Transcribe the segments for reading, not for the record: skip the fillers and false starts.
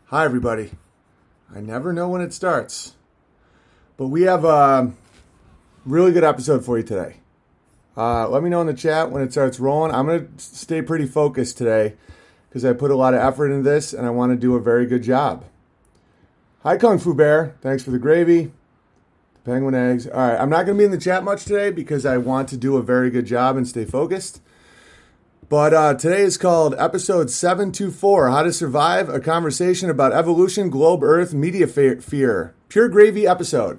Hi, everybody. I never know when it starts, but we have a really good episode for you today. Let me know in the chat when it starts rolling. I'm going to stay pretty focused today because I put a lot of effort into this and I want to do a very good job. Hi, Kung Fu Bear. Thanks for the gravy, the penguin eggs. All right, I'm not going to be in the chat much today because I want to do a very good job and stay focused. But today is called episode 724, How to Survive, a conversation about evolution, globe, earth, media fear. Pure gravy episode.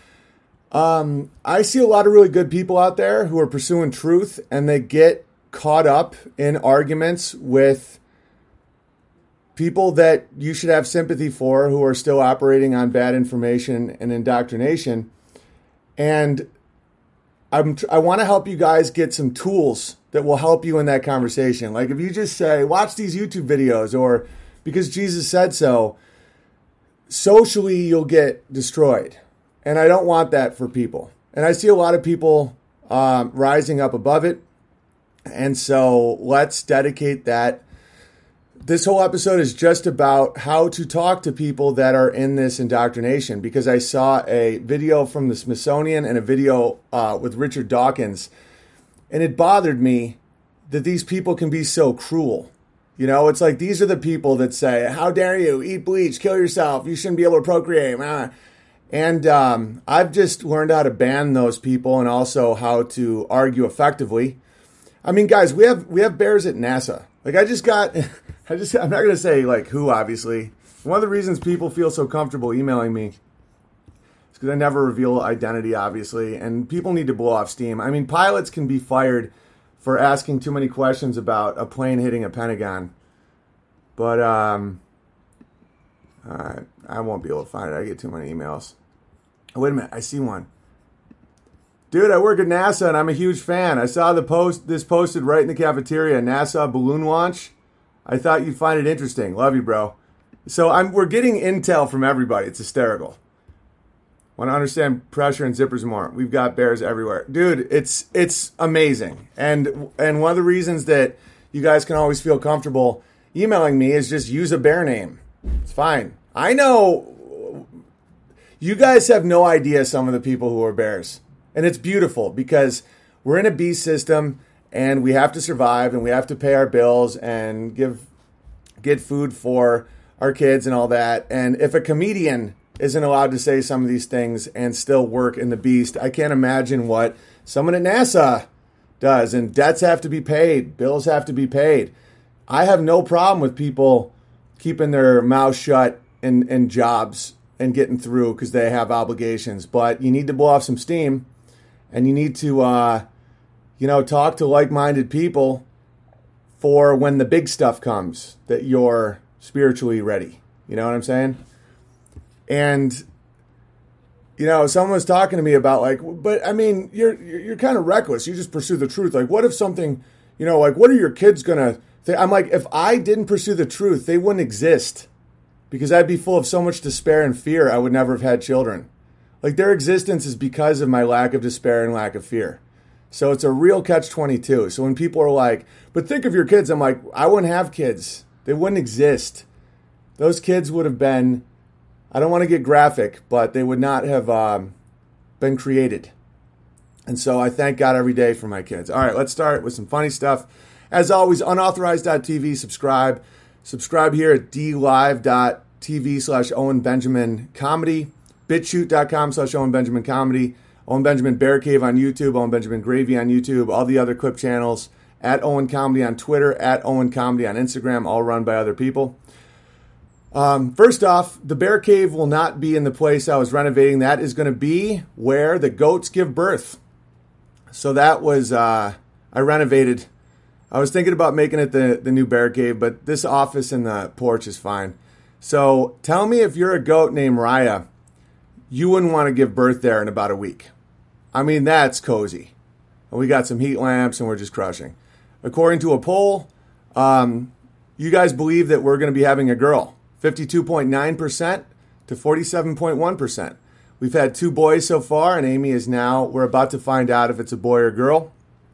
I see a lot of really good people out there who are pursuing truth, and they get caught up in arguments with people that you should have sympathy for who are still operating on bad information and indoctrination. And I want to help you guys get some tools that will help you in that conversation. Like if you just say, watch these YouTube videos, or because Jesus said so, socially you'll get destroyed. And I don't want that for people. And I see a lot of people rising up above it. And so let's dedicate that. This whole episode is just about how to talk to people that are in this indoctrination, because I saw a video from the Smithsonian and a video with Richard Dawkins, and it bothered me that these people can be so cruel. You know, it's like these are the people that say, how dare you, eat bleach, kill yourself, you shouldn't be able to procreate. And I've just learned how to ban those people and also how to argue effectively. I mean, guys, we have bears at NASA. Like I'm not going to say like who, obviously. One of the reasons people feel so comfortable emailing me is because I never reveal identity, obviously, and people need to blow off steam. I mean, pilots can be fired for asking too many questions about a plane hitting a Pentagon. But all right, I won't be able to find it. I get too many emails. Oh, wait a minute, I see one. Dude, I work at NASA and I'm a huge fan. I saw this posted right in the cafeteria, NASA balloon launch. I thought you'd find it interesting. Love you, bro. So we're getting intel from everybody. It's hysterical. Want to understand pressure and zippers more. We've got bears everywhere. Dude, it's amazing. And one of the reasons that you guys can always feel comfortable emailing me is just use a bear name. It's fine. I know you guys have no idea some of the people who are bears. And it's beautiful because we're in a beast system and we have to survive and we have to pay our bills and get food for our kids and all that. And if a comedian isn't allowed to say some of these things and still work in the beast, I can't imagine what someone at NASA does. And debts have to be paid. Bills have to be paid. I have no problem with people keeping their mouths shut in jobs and getting through because they have obligations. But you need to blow off some steam. And you need to, talk to like-minded people for when the big stuff comes, that you're spiritually ready. You know what I'm saying? And, someone was talking to me about but I mean, you're kind of reckless. You just pursue the truth. Like, what if something, what are your kids going to think? I'm like, if I didn't pursue the truth, they wouldn't exist because I'd be full of so much despair and fear. I would never have had children. Like, their existence is because of my lack of despair and lack of fear. So it's a real catch-22. So when people are like, but think of your kids, I'm like, I wouldn't have kids. They wouldn't exist. Those kids would have been, I don't want to get graphic, but they would not have been created. And so I thank God every day for my kids. All right, let's start with some funny stuff. As always, unauthorized.tv, subscribe. Subscribe here at dlive.tv/Owen Benjamin Comedy. BitChute.com/Owen Benjamin Comedy, Owen Benjamin Bear Cave on YouTube, Owen Benjamin Gravy on YouTube, all the other clip channels, at Owen Comedy on Twitter, at Owen Comedy on Instagram, all run by other people. First off, the Bear Cave will not be in the place I was renovating. That is going to be where the goats give birth. So that was, I renovated. I was thinking about making it the new Bear Cave, but this office and the porch is fine. So tell me if you're a goat named Raya, you wouldn't want to give birth there in about a week. I mean, that's cozy. And we got some heat lamps and we're just crushing. According to a poll, you guys believe that we're going to be having a girl. 52.9% to 47.1%. We've had 2 boys so far, and Amy is now, we're about to find out if it's a boy or girl.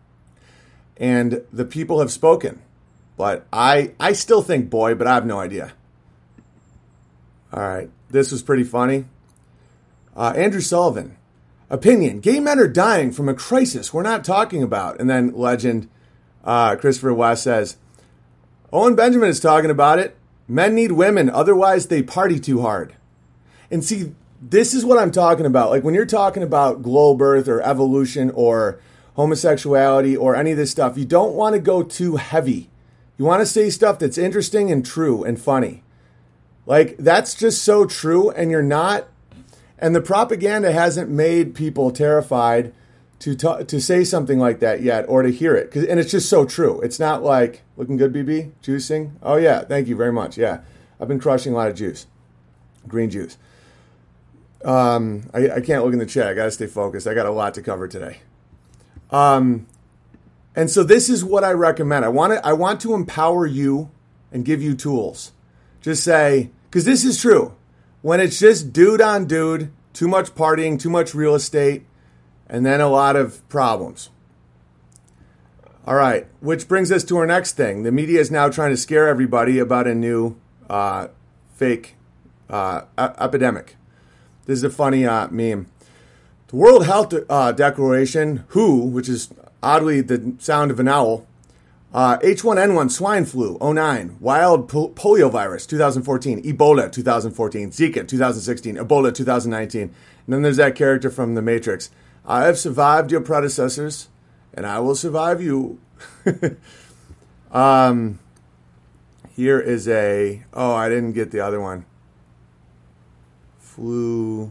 And the people have spoken. But I still think boy, but I have no idea. All right. This was pretty funny. Andrew Sullivan. Opinion. Gay men are dying from a crisis we're not talking about. And then legend Christopher West says, Owen Benjamin is talking about it. Men need women. Otherwise, they party too hard. And see, this is what I'm talking about. Like when you're talking about globe earth or evolution or homosexuality or any of this stuff, you don't want to go too heavy. You want to say stuff that's interesting and true and funny. Like that's just so true, and you're not. And the propaganda hasn't made people terrified to say something like that yet or to hear it. And it's just so true. It's not like, looking good, BB? Juicing? Oh, yeah. Thank you very much. Yeah. I've been crushing a lot of juice. Green juice. I can't look in the chat. I got to stay focused. I got a lot to cover today. And so this is what I recommend. I want to empower you and give you tools. Just say, because this is true. When it's just dude on dude, too much partying, too much real estate, and then a lot of problems. All right, which brings us to our next thing. The media is now trying to scare everybody about a new fake epidemic. This is a funny meme. The World Health Declaration, WHO, which is oddly the sound of an owl, H1N1 swine flu, 09, wild polio virus, 2014, Ebola, 2014, Zika, 2016, Ebola, 2019. And then there's that character from The Matrix. I have survived your predecessors, and I will survive you. Here is I didn't get the other one. Flu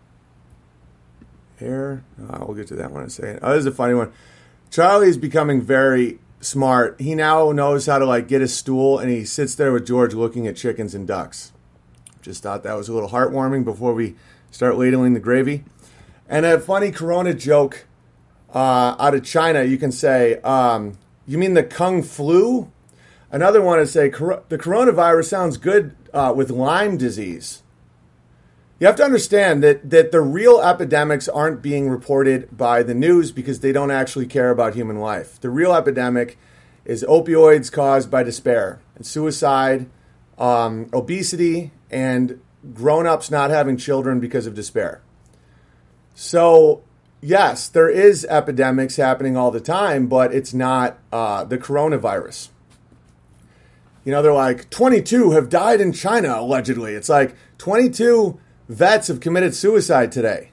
air. We'll get to that one in a second. This is a funny one. Charlie's becoming very smart. He now knows how to get a stool, and he sits there with George looking at chickens and ducks. Just thought that was a little heartwarming before we start ladling the gravy. And a funny Corona joke out of China, you can say, you mean the Kung flu? Another one is say, the coronavirus sounds good with Lyme disease. You have to understand that the real epidemics aren't being reported by the news because they don't actually care about human life. The real epidemic is opioids caused by despair, and suicide, obesity, and grown-ups not having children because of despair. So, yes, there is epidemics happening all the time, but it's not the coronavirus. You know, they're like, 22 have died in China, allegedly. It's like 22 vets have committed suicide today.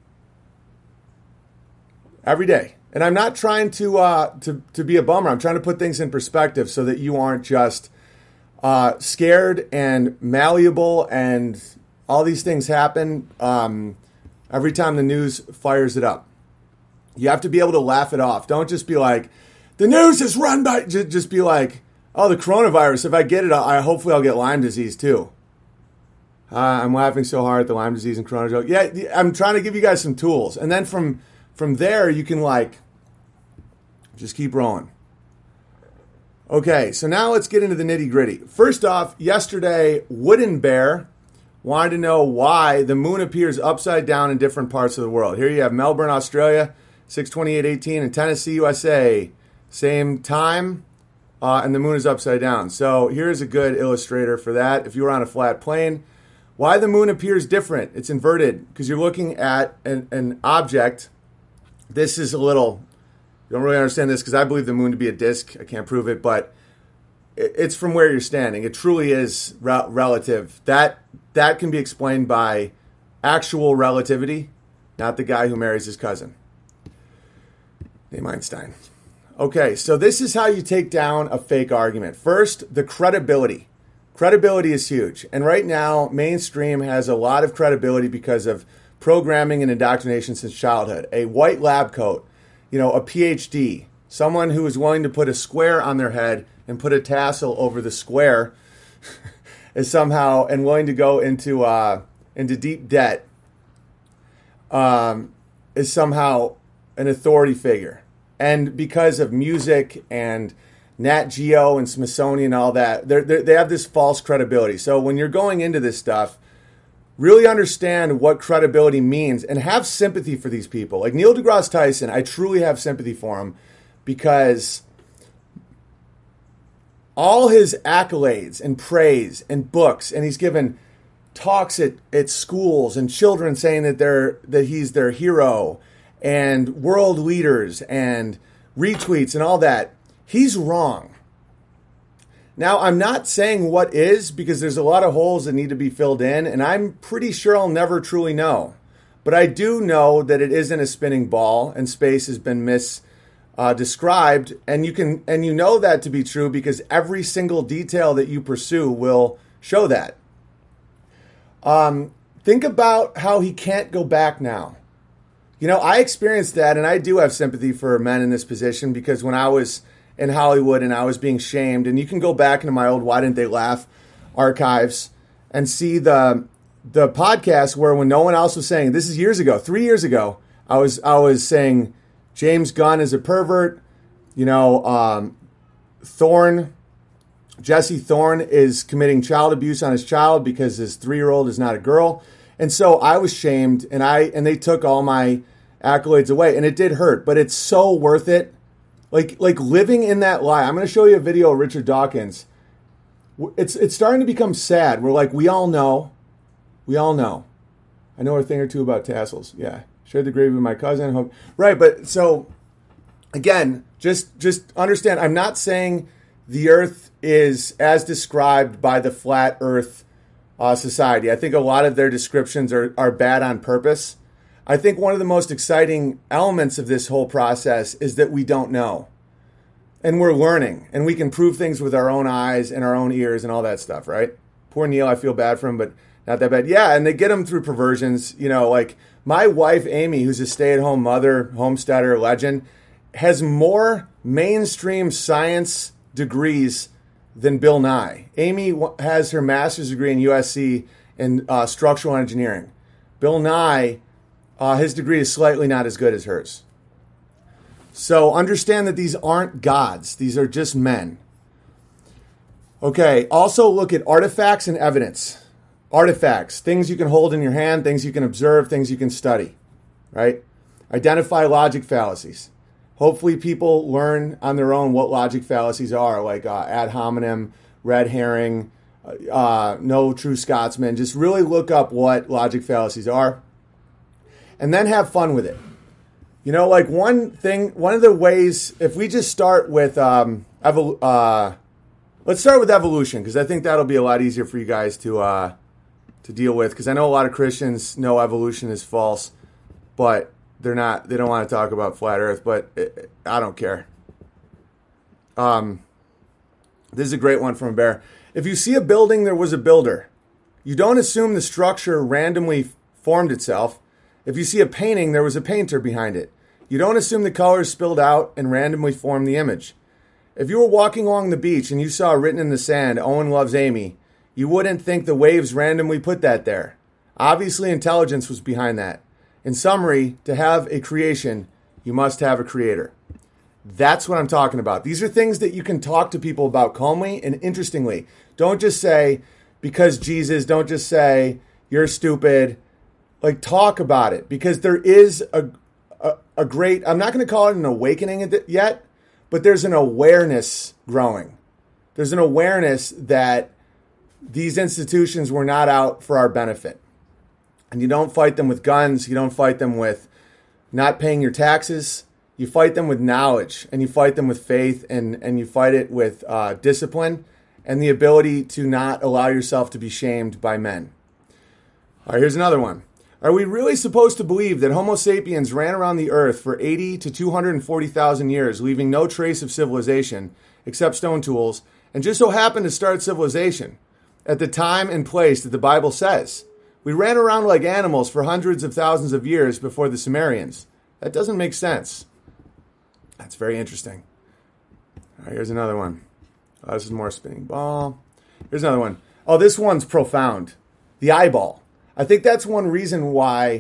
Every day. And I'm not trying to be a bummer. I'm trying to put things in perspective so that you aren't just scared and malleable and all these things happen every time the news fires it up. You have to be able to laugh it off. Don't just be like, the news is run by... Just be like, oh, the coronavirus, if I get it, hopefully I'll get Lyme disease too. I'm laughing so hard at the Lyme disease and corona joke. Yeah, I'm trying to give you guys some tools. And then from there, you can just keep rolling. Okay, so now let's get into the nitty gritty. First off, yesterday, Wooden Bear wanted to know why the moon appears upside down in different parts of the world. Here you have Melbourne, Australia, 6/28/18, and Tennessee, USA, same time, and the moon is upside down. So here's a good illustrator for that. If you were on a flat plane, why the moon appears different. It's inverted because you're looking at an object. This is a little, you don't really understand this because I believe the moon to be a disk. I can't prove it, but it's from where you're standing. It truly is relative. That can be explained by actual relativity, not the guy who marries his cousin. Name Einstein. Okay, so this is how you take down a fake argument. First, the credibility. Credibility is huge. And right now, mainstream has a lot of credibility because of programming and indoctrination since childhood. A white lab coat, a PhD, someone who is willing to put a square on their head and put a tassel over the square is somehow, and willing to go into deep debt, is somehow an authority figure. And because of music and Nat Geo and Smithsonian and all that, they have this false credibility. So when you're going into this stuff, really understand what credibility means and have sympathy for these people. Like Neil deGrasse Tyson, I truly have sympathy for him because all his accolades and praise and books, and he's given talks at schools and children saying that he's their hero and world leaders and retweets and all that, he's wrong. Now, I'm not saying what is, because there's a lot of holes that need to be filled in, and I'm pretty sure I'll never truly know. But I do know that it isn't a spinning ball, and space has been described, and you know that to be true because every single detail that you pursue will show that. Think about how he can't go back now. You know, I experienced that, and I do have sympathy for men in this position, because when I was in Hollywood and I was being shamed, and you can go back into my old Why Didn't They Laugh archives and see the podcast where, when no one else was saying, this is years ago, 3 years ago, I was saying James Gunn is a pervert. You know, Jesse Thorne is committing child abuse on his child because his 3-year-old is not a girl. And so I was shamed, and they took all my accolades away, and it did hurt, but it's so worth it. Like living in that lie. I'm going to show you a video of Richard Dawkins. It's starting to become sad. We're like, we all know. I know a thing or two about tassels. Yeah. Shared the grave with my cousin. Right. But so again, just understand, I'm not saying the earth is as described by the flat earth society. I think a lot of their descriptions are bad on purpose. I think one of the most exciting elements of this whole process is that we don't know. And we're learning. And we can prove things with our own eyes and our own ears and all that stuff, right? Poor Neil, I feel bad for him, but not that bad. Yeah, and they get him through perversions. You know, like my wife, Amy, who's a stay-at-home mother, homesteader, legend, has more mainstream science degrees than Bill Nye. Amy has her master's degree in USC in structural engineering. Bill Nye, his degree is slightly not as good as hers. So understand that these aren't gods. These are just men. Okay, also look at artifacts and evidence. Artifacts, things you can hold in your hand, things you can observe, things you can study, right? Identify logic fallacies. Hopefully people learn on their own what logic fallacies are, like ad hominem, red herring, no true Scotsman. Just really look up what logic fallacies are, and then have fun with it. You know, like one of the ways, if we just start with, let's start with evolution, because I think that'll be a lot easier for you guys to deal with, because I know a lot of Christians know evolution is false, but they don't want to talk about flat earth, but I don't care. This is a great one from a bear. If you see a building, there was a builder. You don't assume the structure randomly formed itself. If you see a painting, there was a painter behind it. You don't assume the colors spilled out and randomly formed the image. If you were walking along the beach and you saw written in the sand, Owen loves Amy, you wouldn't think the waves randomly put that there. Obviously, intelligence was behind that. In summary, to have a creation, you must have a creator. That's what I'm talking about. These are things that you can talk to people about calmly and interestingly. Don't just say, because Jesus, don't just say, you're stupid. Like, talk about it, because there is a great, I'm not going to call it an awakening yet, but there's an awareness growing. There's an awareness that these institutions were not out for our benefit. And you don't fight them with guns. You don't fight them with not paying your taxes. You fight them with knowledge, and you fight them with faith, and you fight it with discipline and the ability to not allow yourself to be shamed by men. All right, here's another one. Are we really supposed to believe that Homo sapiens ran around the earth for 80 to 240,000 years, leaving no trace of civilization except stone tools, and just so happened to start civilization at the time and place that the Bible says? We ran around like animals for hundreds of thousands of years before the Sumerians. That doesn't make sense. That's very interesting. All right, here's another one. Oh, this is more spinning ball. Here's another one. Oh, this one's profound. The eyeball. I think that's one reason why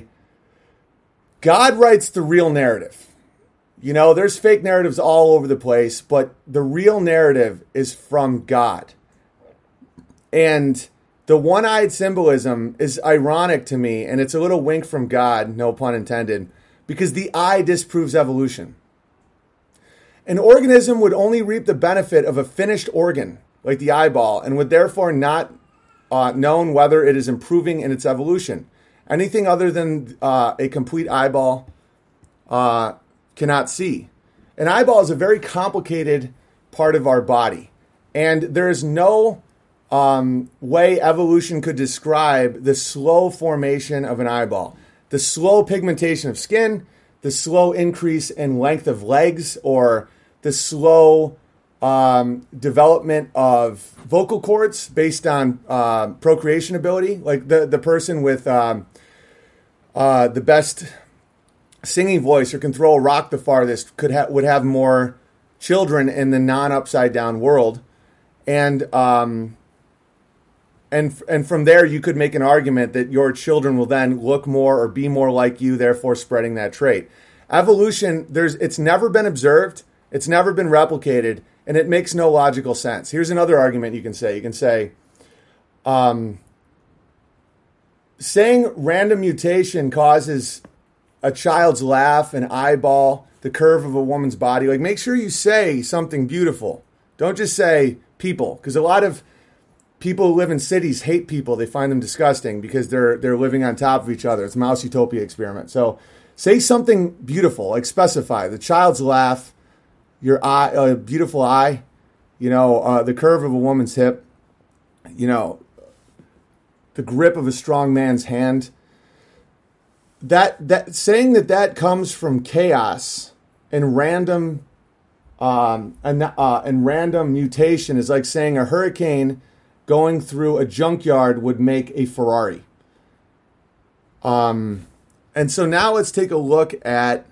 God writes the real narrative. You know, there's fake narratives all over the place, but the real narrative is from God. And the one-eyed symbolism is ironic to me, and it's a little wink from God, no pun intended, because the eye disproves evolution. An organism would only reap the benefit of a finished organ, like the eyeball, and would therefore not known whether it is improving in its evolution. Anything other than a complete eyeball cannot see. An eyeball is a very complicated part of our body, and there is no way evolution could describe the slow formation of an eyeball, the slow pigmentation of skin, the slow increase in length of legs, or the slow development of vocal cords based on procreation ability. Like the person with the best singing voice or can throw a rock the farthest would have more children in the non-upside down world, and from there you could make an argument that your children will then look more or be more like you, therefore spreading that trait. Evolution, it's never been observed, it's never been replicated, and it makes no logical sense. Here's another argument you can say. You can say, saying random mutation causes a child's laugh, an eyeball, the curve of a woman's body. Like, make sure you say something beautiful. Don't just say people, because a lot of people who live in cities hate people. They find them disgusting because they're living on top of each other. It's a Mouse Utopia experiment. So say something beautiful, like specify the child's laugh, your eye, a beautiful eye, the curve of a woman's hip, the grip of a strong man's hand. That saying that comes from chaos and random random mutation is like saying a hurricane going through a junkyard would make a Ferrari. And so now let's take a look at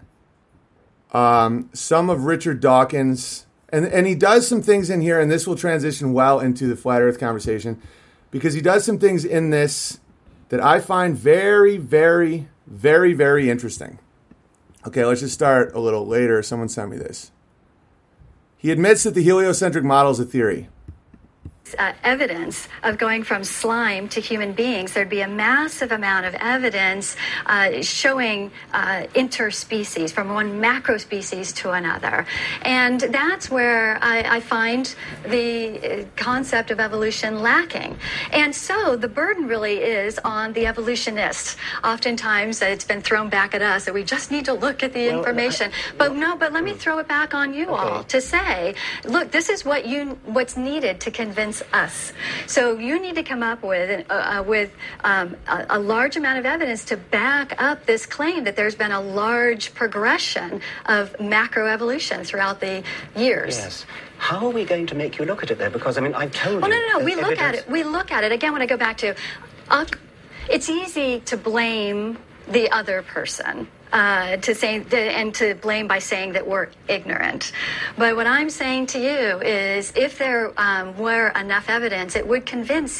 some of Richard Dawkins, and he does some things in here, and this will transition well into the flat earth conversation, because he does some things in this that I find very, very, very, very interesting. Okay, let's just start a little later. Someone sent me this. He admits that the heliocentric model is a theory. Evidence of going from slime to human beings. There'd be a massive amount of evidence showing interspecies from one macro species to another. And that's where I find the concept of evolution lacking. And so the burden really is on the evolutionists. Oftentimes it's been thrown back at us that we just need to look at the information. But let me throw it back on you all to say, look, this is what's needed to convince us. So you need to come up with a large amount of evidence to back up this claim that there's been a large progression of macroevolution throughout the years. Yes. How are we going to make you look at it, though? Because, I told you... No. We look at it. We look at it. Again, when I go back to... it's easy to blame the other person. To blame by saying that we're ignorant. But what I'm saying to you is if there were enough evidence, it would convince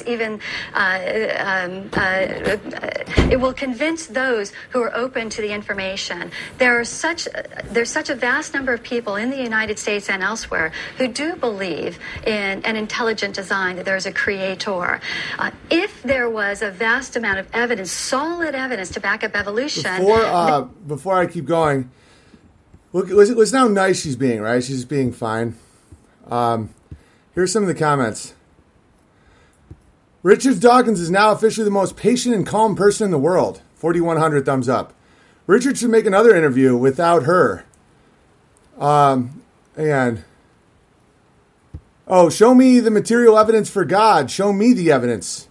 it will convince those who are open to the information. There's such a vast number of people in the United States and elsewhere who do believe in an intelligent design, that there's a creator. If there was a vast amount of evidence, solid evidence to back up evolution... Before I keep going, look, listen how nice she's being, right? She's being fine. Here's some of the comments. Richard Dawkins is now officially the most patient and calm person in the world. 4,100 thumbs up. Richard should make another interview without her. Show me the material evidence for God. Show me the evidence.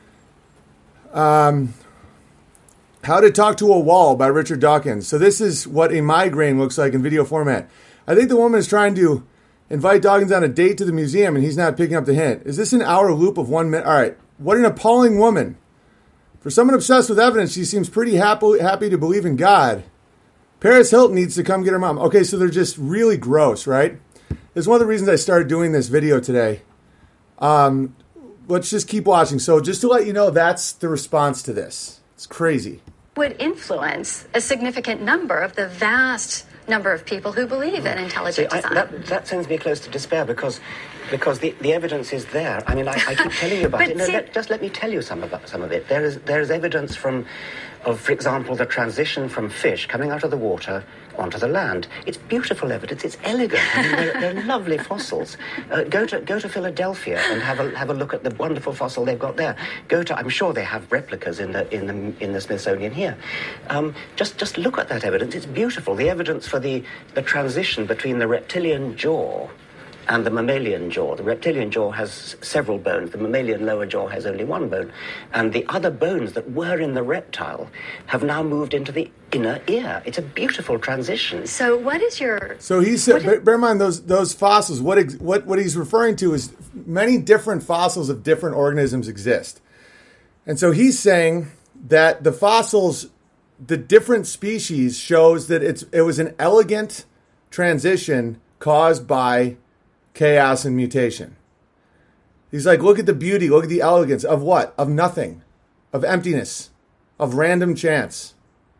How to Talk to a Wall by Richard Dawkins. So this is what a migraine looks like in video format. I think the woman is trying to invite Dawkins on a date to the museum, and he's not picking up the hint. Is this an hour loop of 1 minute? All right. What an appalling woman. For someone obsessed with evidence, she seems pretty happy to believe in God. Paris Hilton needs to come get her mom. Okay, so they're just really gross, right? It's one of the reasons I started doing this video today. Let's just keep watching. So just to let you know, that's the response to this. It's crazy. Would influence a significant number of the vast number of people who believe in intelligent design. That sends me close to despair because the evidence is there. I keep telling you about it. Just let me tell you some of it. There is evidence of, for example, the transition from fish coming out of the water, onto the land. It's beautiful evidence. It's elegant. I mean, they're lovely fossils. Go to Philadelphia and have a look at the wonderful fossil they've got there. I'm sure they have replicas in the Smithsonian here. Just look at that evidence. It's beautiful. The evidence for the transition between the reptilian jaw and the mammalian jaw. The reptilian jaw has several bones. The mammalian lower jaw has only one bone. And the other bones that were in the reptile have now moved into the inner ear. It's a beautiful transition. So what is your... So he said, bear in mind those fossils, what he's referring to is many different fossils of different organisms exist. And so he's saying that the fossils, the different species shows that it was an elegant transition caused by chaos and mutation. He's like, look at the beauty, look at the elegance of what? Of nothing, of emptiness, of random chance.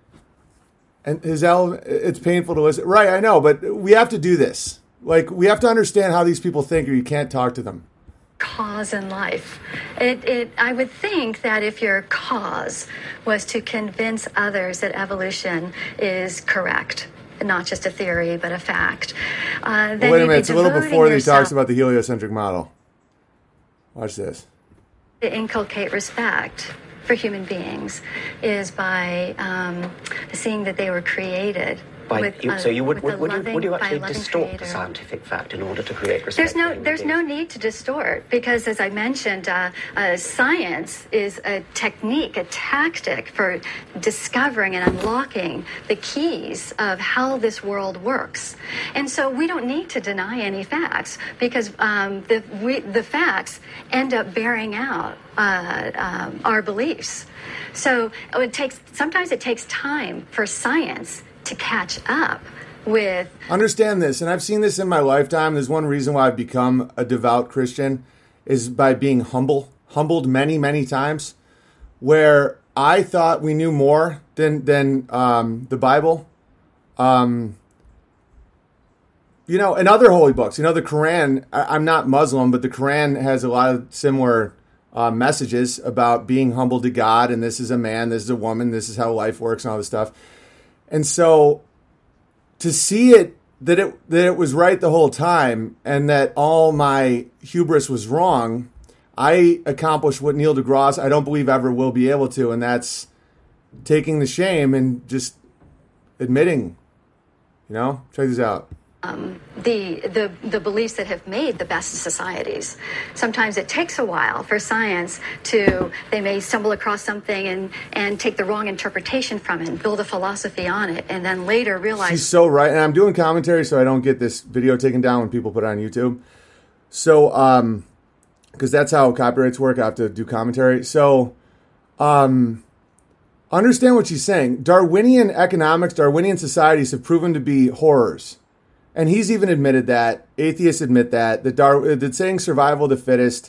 And it's painful to listen. Right, I know, but we have to do this. Like, we have to understand how these people think or you can't talk to them. Cause in life. I would think that if your cause was to convince others that evolution is correct, not just a theory, but a fact. Then wait a minute, it's a little before he talks about the heliocentric model. Watch this. To inculcate respect for human beings is by seeing that they were created. So would you actually distort the scientific fact in order to create respect? There's no need to distort, because as I mentioned, science is a technique, a tactic for discovering and unlocking the keys of how this world works. And so we don't need to deny any facts, because the facts end up bearing out our beliefs. So sometimes it takes time for science to catch up with... Understand this, and I've seen this in my lifetime. There's one reason why I've become a devout Christian is by being humbled many, many times, where I thought we knew more than the Bible. And other holy books. The Quran, I'm not Muslim, but the Quran has a lot of similar messages about being humble to God, and this is a man, this is a woman, this is how life works and all this stuff. And so to see that it was right the whole time and that all my hubris was wrong, I accomplished what Neil deGrasse I don't believe ever will be able to, and that's taking the shame and just admitting, check this out. The beliefs that have made the best societies. Sometimes it takes a while for science they may stumble across something and take the wrong interpretation from it and build a philosophy on it, and then later realize... She's so right, and I'm doing commentary so I don't get this video taken down when people put it on YouTube. So, because that's how copyrights work, I have to do commentary. So, understand what she's saying. Darwinian economics, Darwinian societies have proven to be horrors. And he's even admitted that. Atheists admit that. The saying survival of the fittest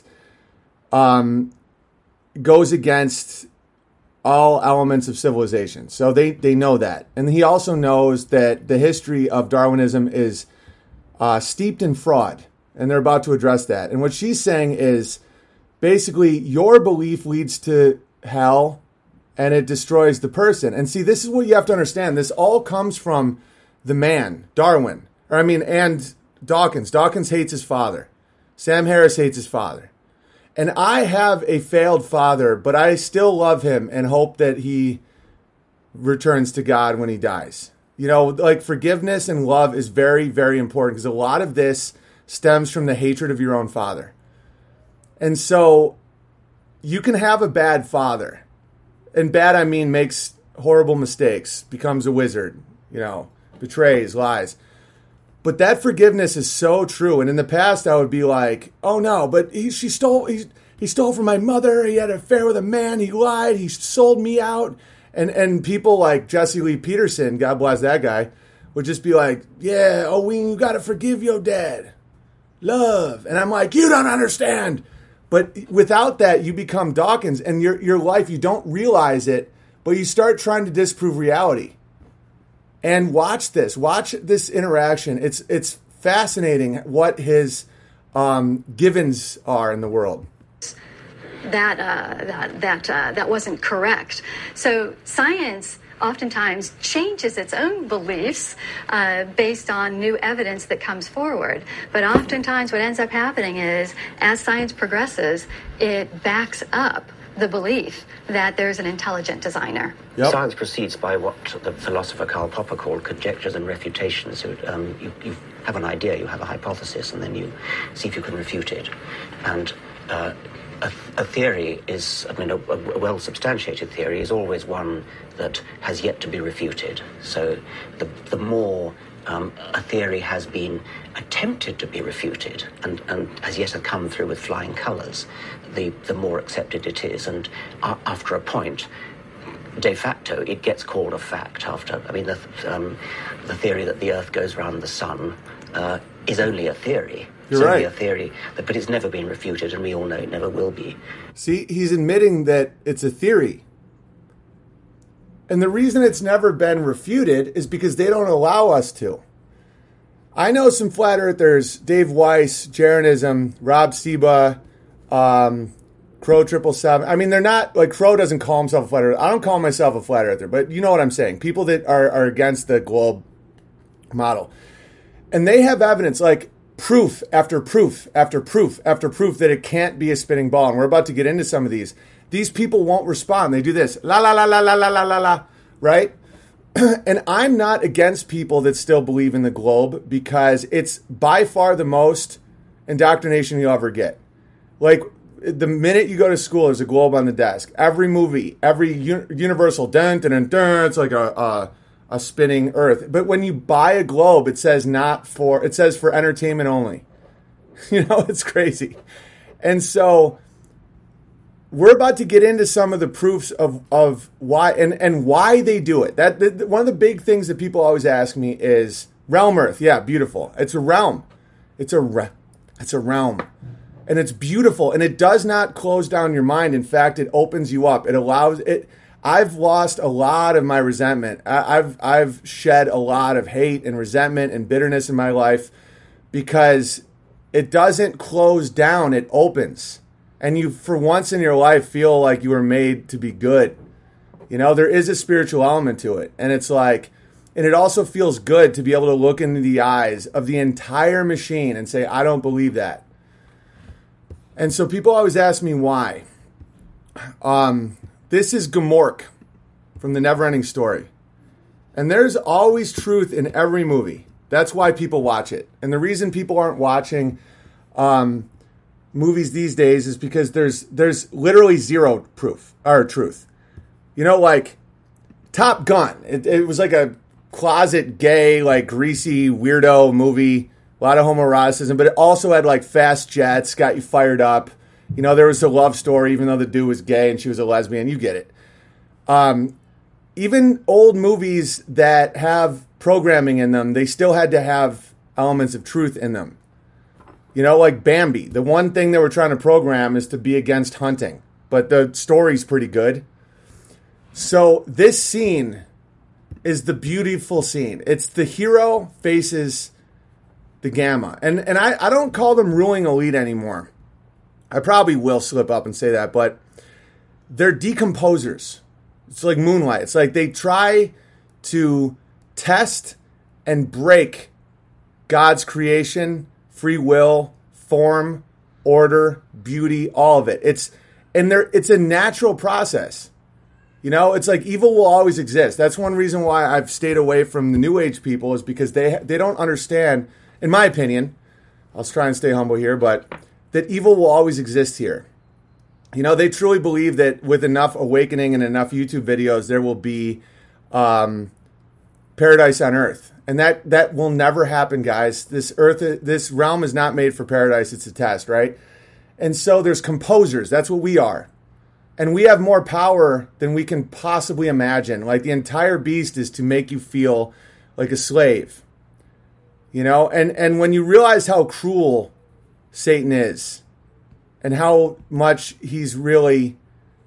goes against all elements of civilization. So they know that. And he also knows that the history of Darwinism is steeped in fraud. And they're about to address that. And what she's saying is basically your belief leads to hell and it destroys the person. And see, this is what you have to understand. This all comes from the man, Darwin. And Dawkins. Dawkins hates his father. Sam Harris hates his father. And I have a failed father, but I still love him and hope that he returns to God when he dies. Forgiveness and love is very, very important because a lot of this stems from the hatred of your own father. And so you can have a bad father. And bad, I mean, makes horrible mistakes, becomes a wizard, betrays, lies. But that forgiveness is so true. And in the past, I would be like, oh no, but he stole from my mother. He had an affair with a man. He lied. He sold me out. And people like Jesse Lee Peterson, God bless that guy, would just be like, yeah, Owen, you got to forgive your dad. Love. And I'm like, you don't understand. But without that, you become Dawkins. And your life, you don't realize it, but you start trying to disprove reality. And watch this interaction. It's fascinating what his givens are in the world. That wasn't correct. So science oftentimes changes its own beliefs based on new evidence that comes forward. But oftentimes what ends up happening is, as science progresses, it backs up the belief that there's an intelligent designer. Yep. Science proceeds by what the philosopher Karl Popper called conjectures and refutations. So, you have an idea, you have a hypothesis, and then you see if you can refute it. And a theory is, a well-substantiated theory is always one that has yet to be refuted. So the more a theory has been attempted to be refuted and has yet to come through with flying colours, the more accepted it is. And after a point, de facto, it gets called a fact. The theory that the Earth goes around the sun is only a theory. You're it's right. only a theory, but it's never been refuted, and we all know it never will be. See, he's admitting that it's a theory. And the reason it's never been refuted is because they don't allow us to. I know some flat earthers, Dave Weiss, Jeranism, Rob Seba, Crow 777. I mean, they're not, like, Crow doesn't call himself a flat earther. I don't call myself a flat earther, but you know what I'm saying. People that are against the globe model. And they have evidence, like, proof after proof after proof after proof that it can't be a spinning ball. And we're about to get into some of these. These people won't respond. They do this, la, la, la, la, la, la, la, la, la, right? And I'm not against people that still believe in the globe because it's by far the most indoctrination you'll ever get. Like, the minute you go to school, there's a globe on the desk. Every movie, every Universal, dun, dun, dun, dun, it's like a spinning earth. But when you buy a globe, it says for entertainment only. You know, it's crazy. And so we're about to get into some of the proofs of why and why they do it. One of the big things that people always ask me is realm Earth. Yeah, beautiful. It's a realm. It's a realm. And it's beautiful, and it does not close down your mind. In fact, it opens you up. It allows it. I've lost a lot of my resentment. I've shed a lot of hate and resentment and bitterness in my life because it doesn't close down. It opens. And you, for once in your life, feel like you were made to be good. You know, there is a spiritual element to it. And it's like, and it also feels good to be able to look into the eyes of the entire machine and say, I don't believe that. And so people always ask me why. This is Gmork from The Neverending Story. And there's always truth in every movie. That's why people watch it. And the reason people aren't watching movies these days is because there's literally zero proof or truth. You know, like Top Gun. It was like a closet gay, like greasy weirdo movie. A lot of homoeroticism, but it also had like fast jets, got you fired up. You know, there was a love story, even though the dude was gay and she was a lesbian. You get it. Even old movies that have programming in them, they still had to have elements of truth in them. You know, like Bambi. The one thing they were trying to program is to be against hunting. But the story's pretty good. So this scene is the beautiful scene. It's the hero faces the Gamma. And I don't call them ruling elite anymore. I probably will slip up and say that, but they're decomposers. It's like Moonlight. It's like they try to test and break God's creation, free will, form, order, beauty, all of it. It's a natural process. You know, it's like evil will always exist. That's one reason why I've stayed away from the New Age people is because they don't understand, in my opinion, I'll try and stay humble here, but that evil will always exist here. You know, they truly believe that with enough awakening and enough YouTube videos, there will be paradise on earth. And that will never happen, guys. This realm is not made for paradise. It's a test, right? And so there's composers. That's what we are. And we have more power than we can possibly imagine. Like the entire beast is to make you feel like a slave. You know, and when you realize how cruel Satan is and how much he's really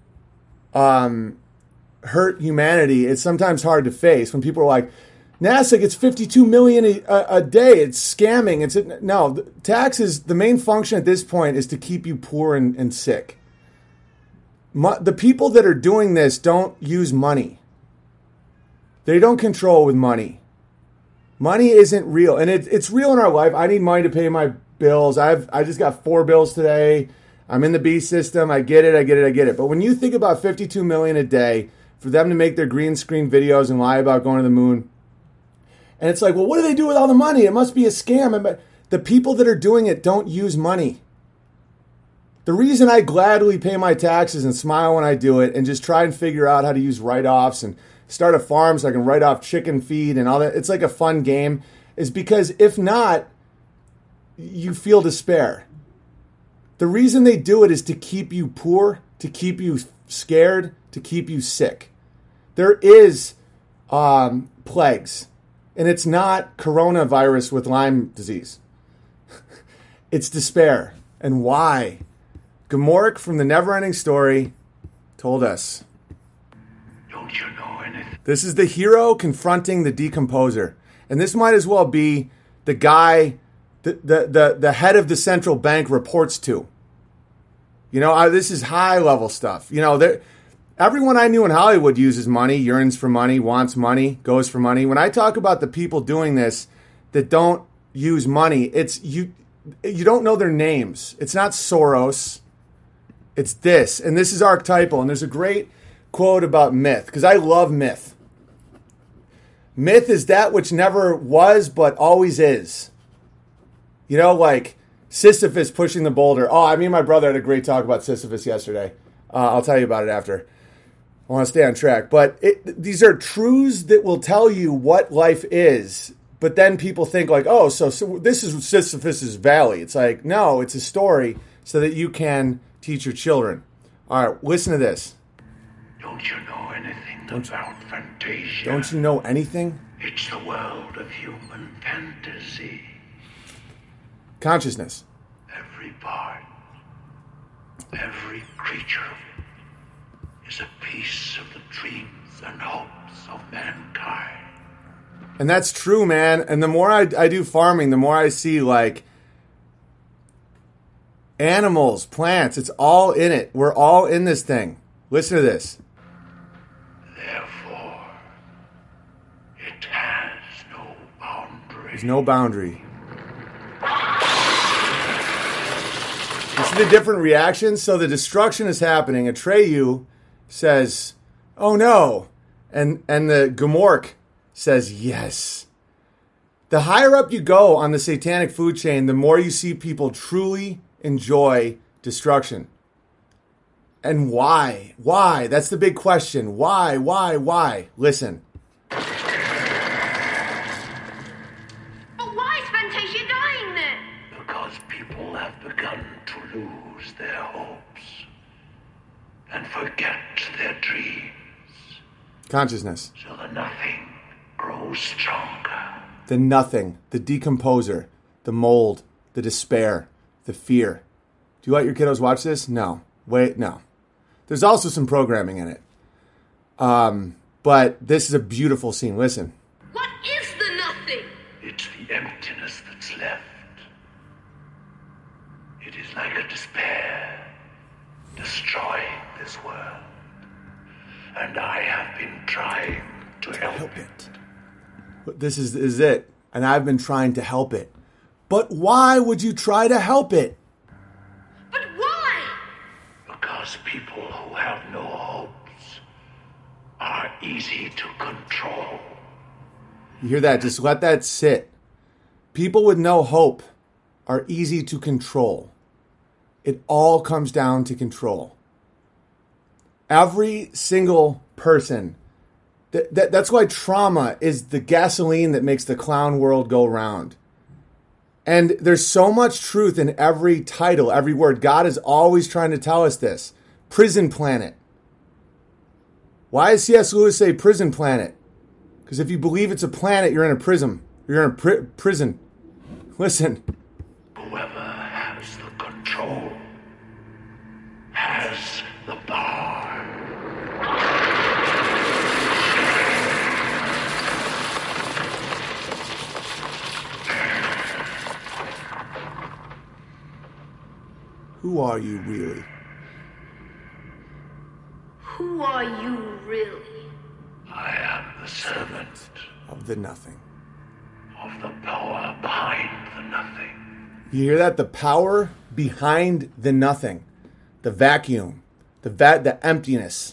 hurt humanity, it's sometimes hard to face when people are like, NASA gets $52 million a day. It's scamming. No, taxes, the main function at this point is to keep you poor and sick. The people that are doing this don't use money. They don't control with money. Money isn't real, and it's real in our life. I need money to pay my bills. I just got 4 bills today. I'm in the B system. I get it. But when you think about $52 million a day for them to make their green screen videos and lie about going to the moon, and it's like, well, what do they do with all the money? It must be a scam. But the people that are doing it don't use money. The reason I gladly pay my taxes and smile when I do it and just try and figure out how to use write-offs and start a farm so I can write off chicken feed and all that, it's like a fun game, is because if not, you feel despair. The reason they do it is to keep you poor, to keep you scared, to keep you sick. There is plagues, and it's not coronavirus with Lyme disease. It's despair. And why? Gmork from the Neverending Story told us. Don't you know anything? This is the hero confronting the decomposer. And this might as well be the guy the head of the central bank reports to. You know, this is high level stuff. You know, everyone I knew in Hollywood uses money, yearns for money, wants money, goes for money. When I talk about the people doing this that don't use money, it's you don't know their names. It's not Soros. It's this. And this is archetypal. And there's a great quote about myth, because I love myth. Myth is that which never was but always is. You know, like Sisyphus pushing the boulder. Oh, I mean, my brother had a great talk about Sisyphus yesterday. I'll tell you about it after. I want to stay on track. But these are truths that will tell you what life is. But then people think like, oh, so this is Sisyphus's valley. It's like, no, it's a story so that you can teach your children. All right, listen to this. Don't you know anything about Fantasia? Don't you know anything? It's the world of human fantasy. Consciousness. Every part, every creature is a piece of the dreams and hopes of mankind. And that's true, man. And the more I do farming, the more I see like animals, plants, it's all in it. We're all in this thing. Listen to this. Therefore, it has no boundary. There's no boundary. You see the different reactions? So the destruction is happening. Atreyu says, oh no. And the Gmork says, yes. The higher up you go on the satanic food chain, the more you see people truly enjoy destruction. And why? Why? That's the big question. Why? Listen. But why is Fantasia dying then? Because people have begun to lose their hopes and forget their dreams. Consciousness. So the nothing grows stronger. The nothing, the decomposer, the mold, the despair, the fear. Do you let your kiddos watch this? No. Wait, no. There's also some programming in it. But this is a beautiful scene. Listen. What is the nothing? It's the emptiness that's left. It is like a despair destroying this world. And I have been trying to help it. This is it. And I've been trying to help it. But why would you try to help it? But why? Because people who have no hopes are easy to control. You hear that? Just let that sit. People with no hope are easy to control. It all comes down to control. Every single person. That's why trauma is the gasoline that makes the clown world go round. And there's so much truth in every title, every word. God is always trying to tell us this. Prison planet. Why does C.S. Lewis say prison planet? Because if you believe it's a planet, you're in a prison. You're in a prison. Listen. Whoever has the control has the power. Who are you really? Who are you really? I am the servant of the nothing. of the power behind the nothing. You hear that? The power behind the nothing. The vacuum. The emptiness.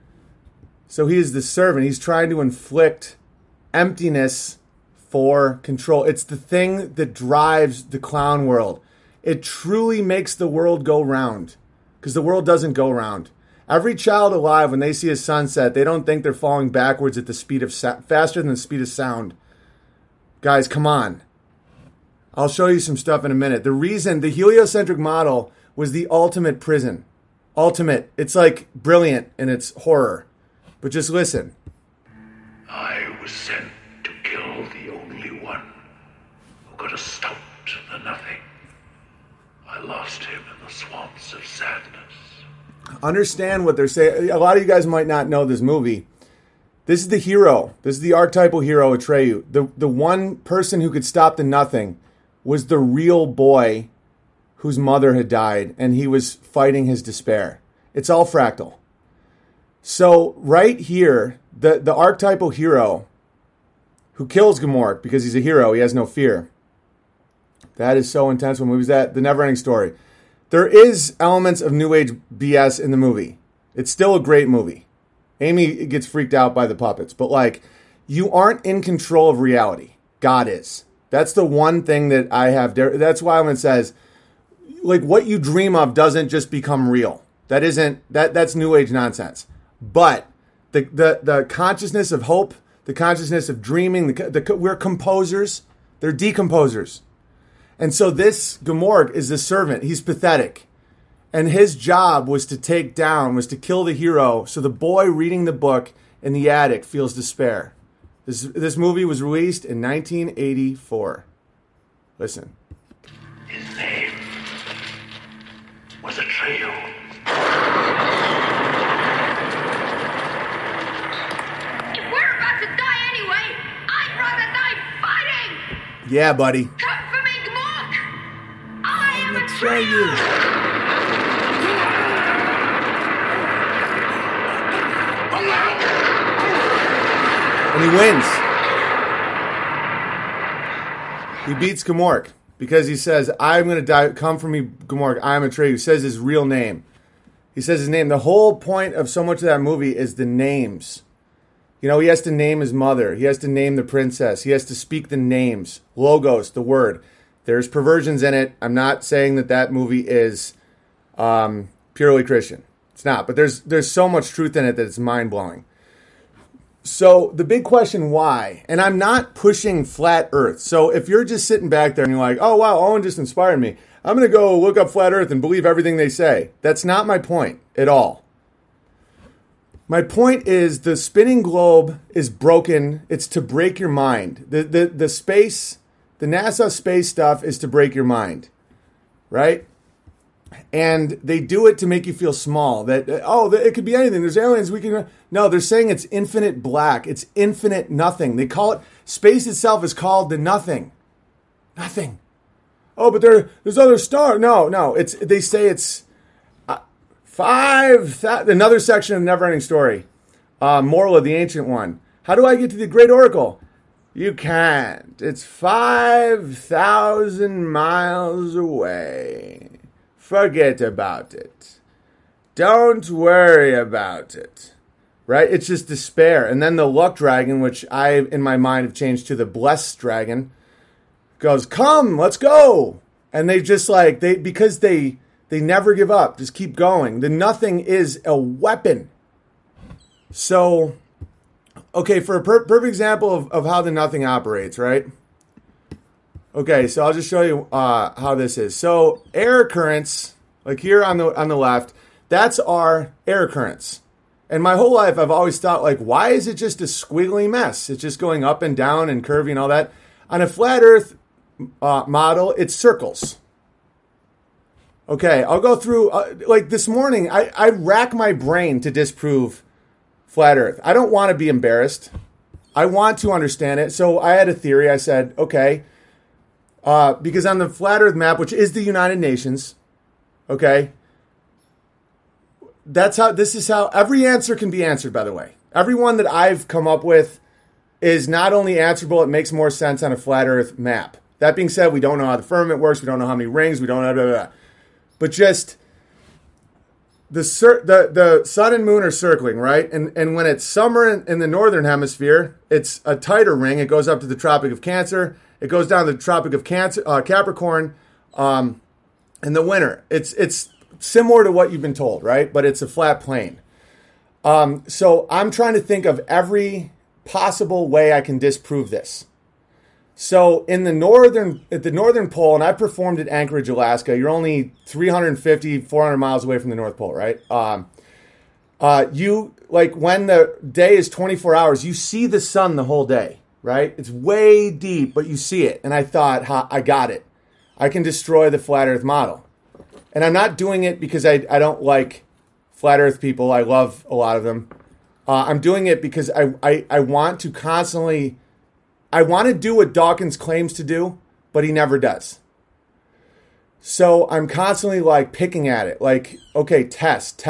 So he is the servant. He's trying to inflict emptiness for control. It's the thing that drives the clown world. It truly makes the world go round, because the world doesn't go round. Every child alive, when they see a sunset, they don't think they're falling backwards at the speed of faster than the speed of sound. Guys, come on. I'll show you some stuff in a minute. The reason the heliocentric model was the ultimate prison. Ultimate. It's like brilliant in its horror. But just listen. I was sent to kill the only one who could have stopped the nothing. I lost him in the swamps of sadness. Understand what they're saying. A lot of you guys might not know this movie. This is the hero. This is the archetypal hero, Atreyu. The one person who could stop the nothing was the real boy whose mother had died, and he was fighting his despair. It's all fractal. So right here, the archetypal hero who kills Gamorreek because he's a hero, he has no fear. That is so intense. What movie is that? The Neverending Story. There is elements of New Age BS in the movie. It's still a great movie. Amy gets freaked out by the puppets. But, like, you aren't in control of reality. God is. That's the one thing that I have. That's why when it says, like, what you dream of doesn't just become real. That's New Age nonsense. But the consciousness of hope, the consciousness of dreaming, we're composers. They're decomposers. And so this Gamorreek is the servant. He's pathetic. And his job was to kill the hero, so the boy reading the book in the attic feels despair. This movie was released in 1984. Listen. His name was Atreyu. If we're about to die anyway, I'd rather die fighting! Yeah, buddy. Come for me, Gamorreek! I am Atreyu! And he wins. He beats Gamorreek because he says, I'm going to die. Come for me, Gamorreek. I am Atreyu. He says his real name. He says his name. The whole point of so much of that movie is the names. You know, he has to name his mother. He has to name the princess. He has to speak the names. Logos, the word. There's perversions in it. I'm not saying that movie is purely Christian. It's not. But there's so much truth in it that it's mind-blowing. So the big question, why? And I'm not pushing flat earth. So if you're just sitting back there and you're like, oh, wow, Owen just inspired me. I'm going to go look up flat earth and believe everything they say. That's not my point at all. My point is the spinning globe is broken. It's to break your mind. The space, the NASA space stuff is to break your mind, right? And they do it to make you feel small. It could be anything. There's aliens. No, they're saying it's infinite black. It's infinite nothing. They call it, space itself is called the nothing. Nothing. Oh, but there's other stars. No. They say it's another section of Neverending Story. Morla, the Ancient One. How do I get to the Great Oracle? You can't. It's 5,000 miles away. Forget about it. Don't worry about it. Right? It's just despair. And then the luck dragon, which I, in my mind, have changed to the blessed dragon, goes, come, let's go. And they just because they never give up, just keep going. The nothing is a weapon. So, okay, for a perfect example of how the nothing operates, right? Okay, so I'll just show you how this is. So air currents, like here on the left, that's our air currents. And my whole life I've always thought, like, why is it just a squiggly mess? It's just going up and down and curvy and all that. On a flat earth model, it's circles. Okay, I'll go through, like this morning, I rack my brain to disprove flat earth. I don't want to be embarrassed. I want to understand it. So I had a theory. I said, okay, because on the flat earth map, which is the United Nations, okay, this is how every answer can be answered, by the way. Every one that I've come up with is not only answerable, it makes more sense on a flat Earth map. That being said, we don't know how the firmament works. We don't know how many rings. We don't know, blah, blah, blah. But just the sun and moon are circling, right? And when it's summer in the northern hemisphere, it's a tighter ring. It goes up to the Tropic of Cancer. It goes down to the Tropic of Capricorn in the winter. It's similar to what you've been told, right? But it's a flat plane. So I'm trying to think of every possible way I can disprove this. So at the northern pole, and I performed at Anchorage, Alaska, you're only 350, 400 miles away from the North Pole, right? You, like, when the day is 24 hours, you see the sun the whole day, right? It's way deep, but you see it. And I thought, I got it. I can destroy the flat Earth model. And I'm not doing it because I don't like flat Earth people. I love a lot of them. I'm doing it because I want to constantly... I want to do what Dawkins claims to do, but he never does. So I'm constantly like picking at it. Like, okay, test.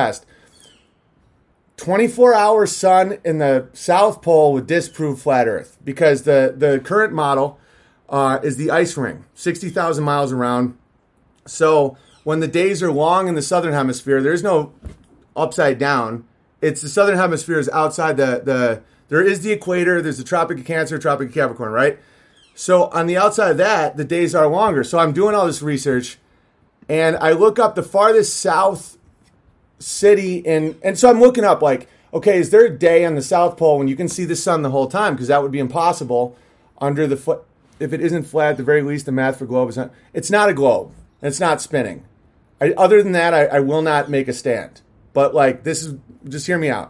24-hour sun in the South Pole would disprove flat Earth because the current model is the ice ring, 60,000 miles around. So when the days are long in the southern hemisphere, there's no upside down. It's the southern hemisphere is outside there is the equator, there's the Tropic of Cancer, Tropic of Capricorn, right? So on the outside of that, the days are longer. So I'm doing all this research, and I look up the farthest south city, and so I'm looking up, like, okay, is there a day on the South Pole when you can see the sun the whole time? Because that would be impossible under the if it isn't flat, at the very least, the math for globe is not. It's not a globe. It's not spinning. Other than that, I will not make a stand. But, like, this is, just hear me out.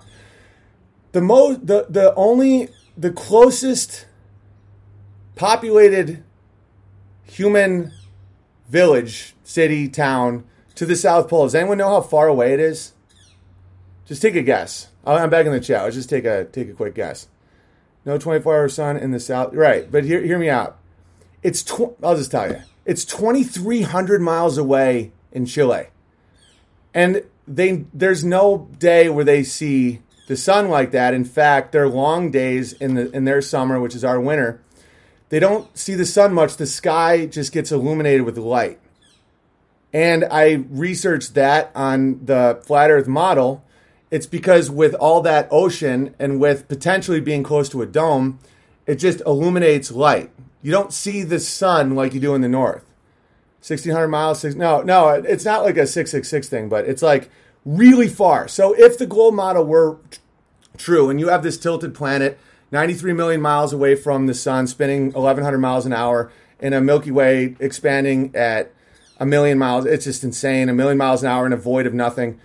The closest populated human village, city, town to the South Pole. Does anyone know how far away it is? Just take a guess. I'm back in the chat. Let's just take a quick guess. No 24-hour sun in the South. Right, but hear me out. I'll just tell you. It's 2,300 miles away in Chile. And there's no day where they see the sun like that. In fact, their long days in their summer, which is our winter, they don't see the sun much. The sky just gets illuminated with light. And I researched that on the flat Earth model. It's because with all that ocean and with potentially being close to a dome, it just illuminates light. You don't see the sun like you do in the north. 1,600 miles. No, it's not like a 666 thing, but it's like really far. So if the globe model were true and you have this tilted planet 93 million miles away from the sun, spinning 1,100 miles an hour in a Milky Way expanding at a million miles, it's just insane. 1,000,000 miles an hour in a void of nothing.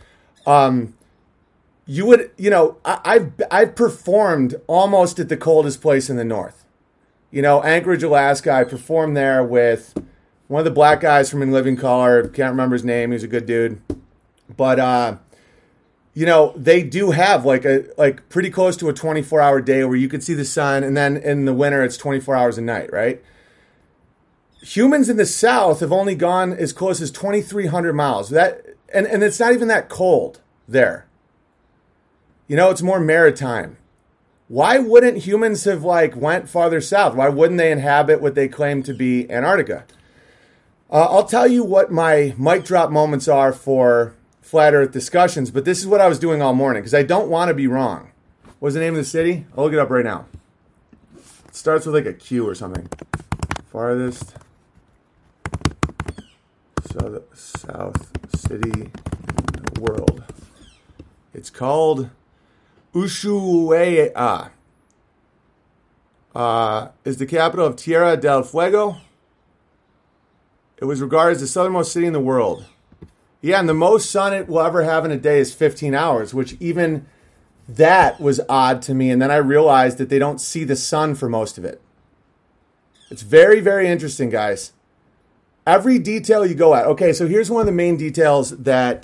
You would, I've performed almost at the coldest place in the north. Anchorage, Alaska, I performed there with one of the black guys from In Living Color. Can't remember his name. He was a good dude. But, they do have like pretty close to a 24-hour day where you could see the sun, and then in the winter it's 24 hours a night, right? Humans in the South have only gone as close as 2,300 miles. And it's not even that cold there. It's more maritime. Why wouldn't humans have went farther south? Why wouldn't they inhabit what they claim to be Antarctica? I'll tell you what my mic drop moments are for flat Earth discussions, but this is what I was doing all morning because I don't want to be wrong. What's the name of the city? I'll look it up right now. It starts with a Q or something. Farthest South city in the world. It's called Ushuaia. Is the capital of Tierra del Fuego. It was regarded as the southernmost city in the world. Yeah, and the most sun it will ever have in a day is 15 hours, which even that was odd to me. And then I realized that they don't see the sun for most of it. It's very, very interesting, guys. Every detail you go at. Okay, so here's one of the main details that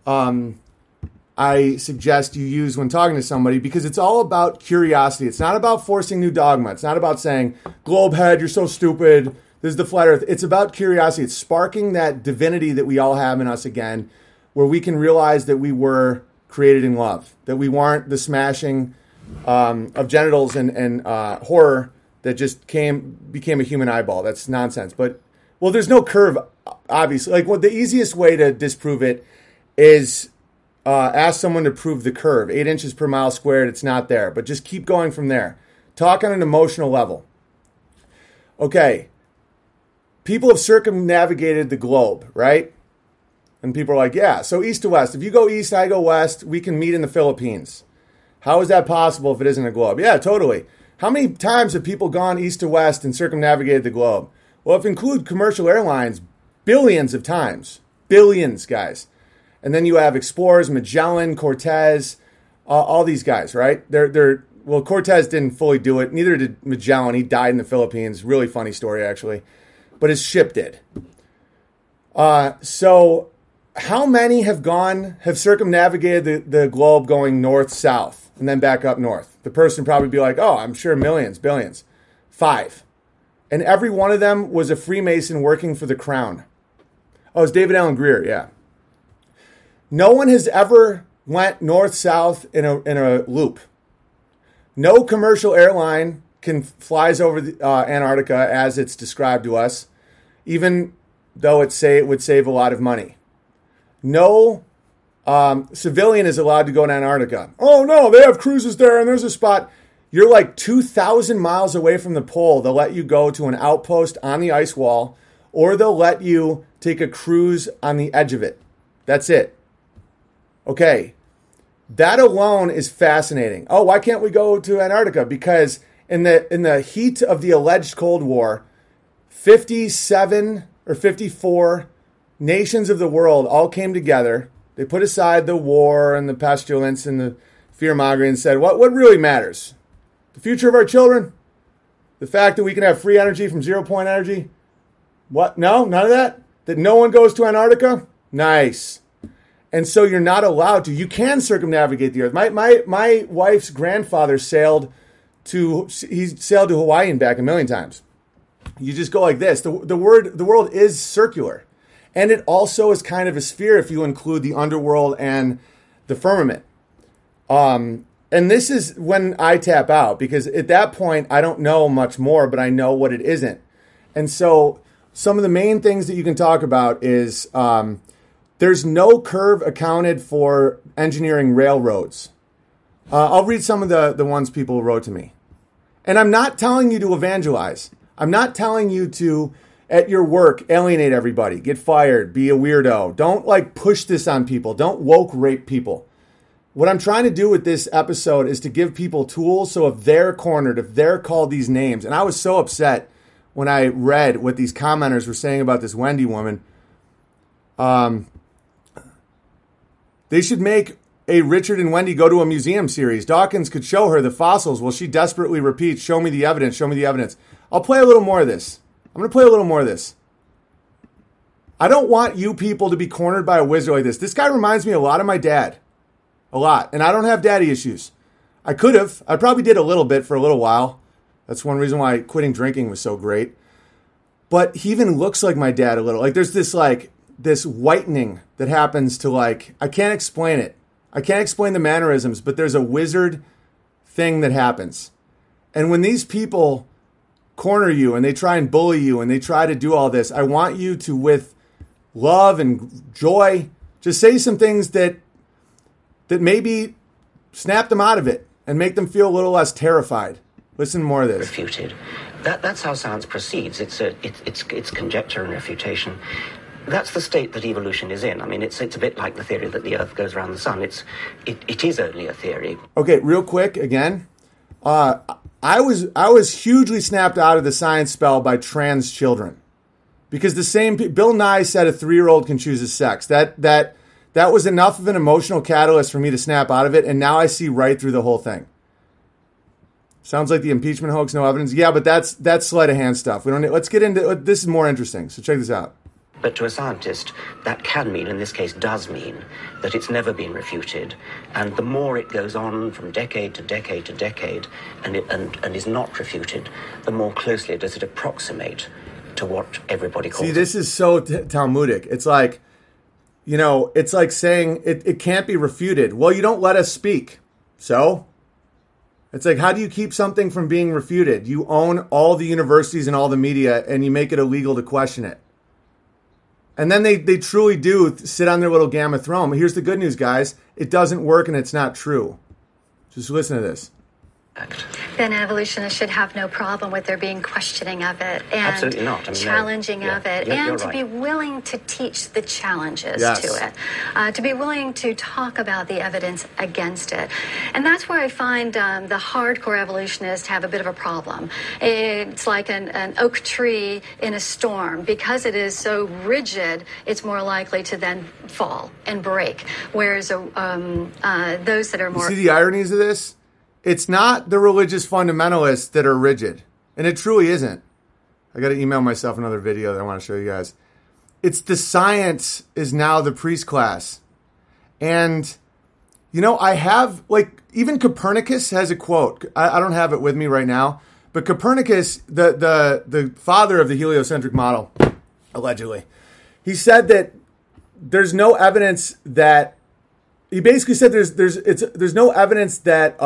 I suggest you use when talking to somebody, because it's all about curiosity. It's not about forcing new dogma. It's not about saying, globe head, you're so stupid. This is the flat Earth. It's about curiosity. It's sparking that divinity that we all have in us again, where we can realize that we were created in love, that we weren't the smashing of genitals and horror that just became a human eyeball. That's nonsense. But, well, there's no curve, obviously. Like, well, the easiest way to disprove it is ask someone to prove the curve. 8 inches per mile squared, it's not there. But just keep going from there. Talk on an emotional level. Okay. People have circumnavigated the globe, right? And people are like, yeah, so east to west. If you go east, I go west, we can meet in the Philippines. How is that possible if it isn't a globe? Yeah, totally. How many times have people gone east to west and circumnavigated the globe? Well, if you include commercial airlines, billions of times. Billions, guys. And then you have explorers, Magellan, Cortez, all these guys, right? Well, Cortez didn't fully do it. Neither did Magellan. He died in the Philippines. Really funny story, actually. But his ship did. So how many have circumnavigated the globe going north-south and then back up north? The person probably be like, oh, I'm sure millions, billions. 5. And every one of them was a Freemason working for the crown. Oh, it's David Allen Greer, yeah. No one has ever went north-south in a loop. No commercial airline flies over Antarctica as it's described to us, even though it would save a lot of money. No civilian is allowed to go to Antarctica. Oh, no, they have cruises there and there's a spot. You're like 2,000 miles away from the pole. They'll let you go to an outpost on the ice wall, or they'll let you take a cruise on the edge of it. That's it. Okay. That alone is fascinating. Oh, why can't we go to Antarctica? Because in the heat of the alleged Cold War, 57 or 54 nations of the world all came together. They put aside the war and the pestilence and the fear-mongering and said, what really matters? The future of our children? The fact that we can have free energy from zero-point energy? What? No? None of that? That no one goes to Antarctica? Nice. And so you're not allowed to. You can circumnavigate the earth. My wife's grandfather sailed to Hawaii and back a million times. You just go like this. The world is circular. And it also is kind of a sphere if you include the underworld and the firmament. And this is when I tap out, because at that point, I don't know much more, but I know what it isn't. And so some of the main things that you can talk about is there's no curve accounted for engineering railroads. I'll read some of the ones people wrote to me. And I'm not telling you to evangelize. I'm not telling you to, at your work, alienate everybody, get fired, be a weirdo. Don't push this on people. Don't woke rape people. What I'm trying to do with this episode is to give people tools, so if they're cornered, if they're called these names, and I was so upset when I read what these commenters were saying about this Wendy woman. They should make a Richard and Wendy go to a museum series. Dawkins could show her the fossils while she desperately repeats, show me the evidence, show me the evidence. I'll play a little more of this. I'm going to play a little more of this. I don't want you people to be cornered by a wizard like this. This guy reminds me a lot of my dad. A lot. And I don't have daddy issues. I could have. I probably did a little bit for a little while. That's one reason why quitting drinking was so great. But he even looks like my dad a little. There's this whitening that happens to I can't explain it. I can't explain the mannerisms, but there's a wizard thing that happens. And when these people corner you and they try and bully you and they try to do all this, I want you to, with love and joy, just say some things that maybe snap them out of it and make them feel a little less terrified. Listen to more of this. Refuted. That's how science proceeds. It's conjecture and refutation. That's the state that evolution is in. I mean, it's a bit like the theory that the Earth goes around the sun. It is only a theory. Okay, real quick again. I was hugely snapped out of the science spell by trans children, because Bill Nye said a 3-year-old can choose his sex. That was enough of an emotional catalyst for me to snap out of it, and now I see right through the whole thing. Sounds like the impeachment hoax, no evidence. Yeah, but that's sleight of hand stuff. Let's get into this. Is more interesting. So check this out. But to a scientist, that can mean, in this case does mean, that it's never been refuted. And the more it goes on from decade to decade to decade and is not refuted, the more closely does it approximate to what everybody calls See, this is so Talmudic. It's like, it's like saying it can't be refuted. Well, you don't let us speak. So it's like, how do you keep something from being refuted? You own all the universities and all the media, and you make it illegal to question it. And then they truly do sit on their little gamma throne. Here's the good news, guys. It doesn't work, and it's not true. Just listen to this. Then evolutionists should have no problem with there being questioning of it and Absolutely not. challenging of it, and you're to right. be willing to teach the challenges Yes. to it, to be willing to talk about the evidence against it. And that's where I find the hardcore evolutionists have a bit of a problem. It's like an oak tree in a storm. Because it is so rigid, it's more likely to then fall and break. Whereas those that are more... See the ironies of this? It's not the religious fundamentalists that are rigid. And it truly isn't. I got to email myself another video that I want to show you guys. It's the science is now the priest class. And, I have, even Copernicus has a quote. I don't have it with me right now. But Copernicus, the father of the heliocentric model, allegedly, he said that there's no evidence that... He basically said there's no evidence that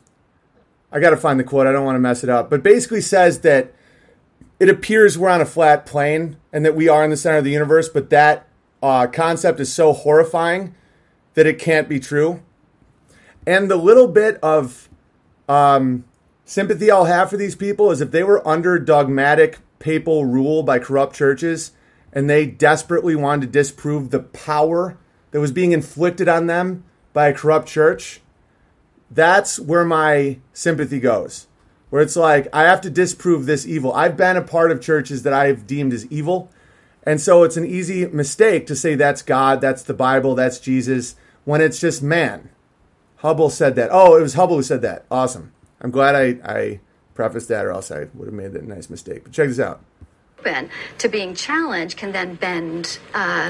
I got to find the quote. I don't want to mess it up, but basically says that it appears we're on a flat plane and that we are in the center of the universe, but that concept is so horrifying that it can't be true. And the little bit of sympathy I'll have for these people is if they were under dogmatic papal rule by corrupt churches and they desperately wanted to disprove the power that was being inflicted on them by a corrupt church, that's where my sympathy goes. Where it's like, I have to disprove this evil. I've been a part of churches that I've deemed as evil. And so it's an easy mistake to say that's God, that's the Bible, that's Jesus, when it's just man. Hubble said that. Oh, it was Hubble who said that. Awesome. I'm glad I prefaced that, or else I would have made that nice mistake. But check this out. Open to being challenged can then bend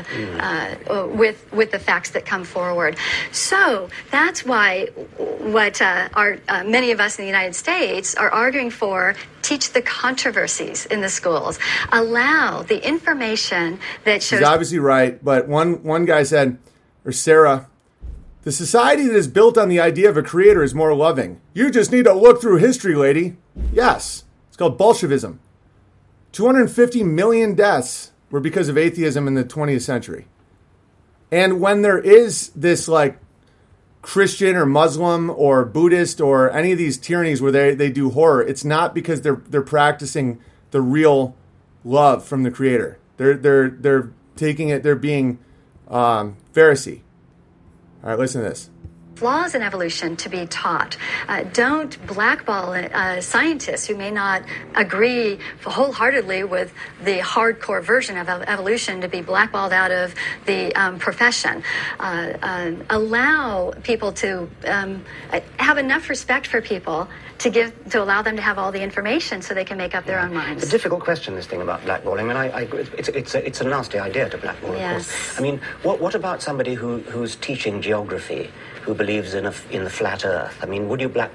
with the facts that come forward. So that's why what many of us in the United States are arguing for: teach the controversies in the schools, allow the information that shows. He's obviously right, but one guy said, or Sarah, the society that is built on the idea of a creator is more loving. You just need to look through history, lady. Yes, it's called Bolshevism. 250 million deaths were because of atheism in the 20th century. And when there is this Christian or Muslim or Buddhist or any of these tyrannies where they do horror, it's not because they're practicing the real love from the creator. They're taking it, they're being Pharisee. All right, listen to this. Flaws in evolution to be taught. Don't blackball scientists who may not agree wholeheartedly with the hardcore version of evolution to be blackballed out of the profession. Allow people to have enough respect for people to allow them to have all the information so they can make up their own minds. It's a difficult question, this thing about blackballing. I mean, it's a nasty idea to blackball, Yes. of course. I mean, what about somebody who's teaching geography, who believes in the flat Earth? I mean, would you black?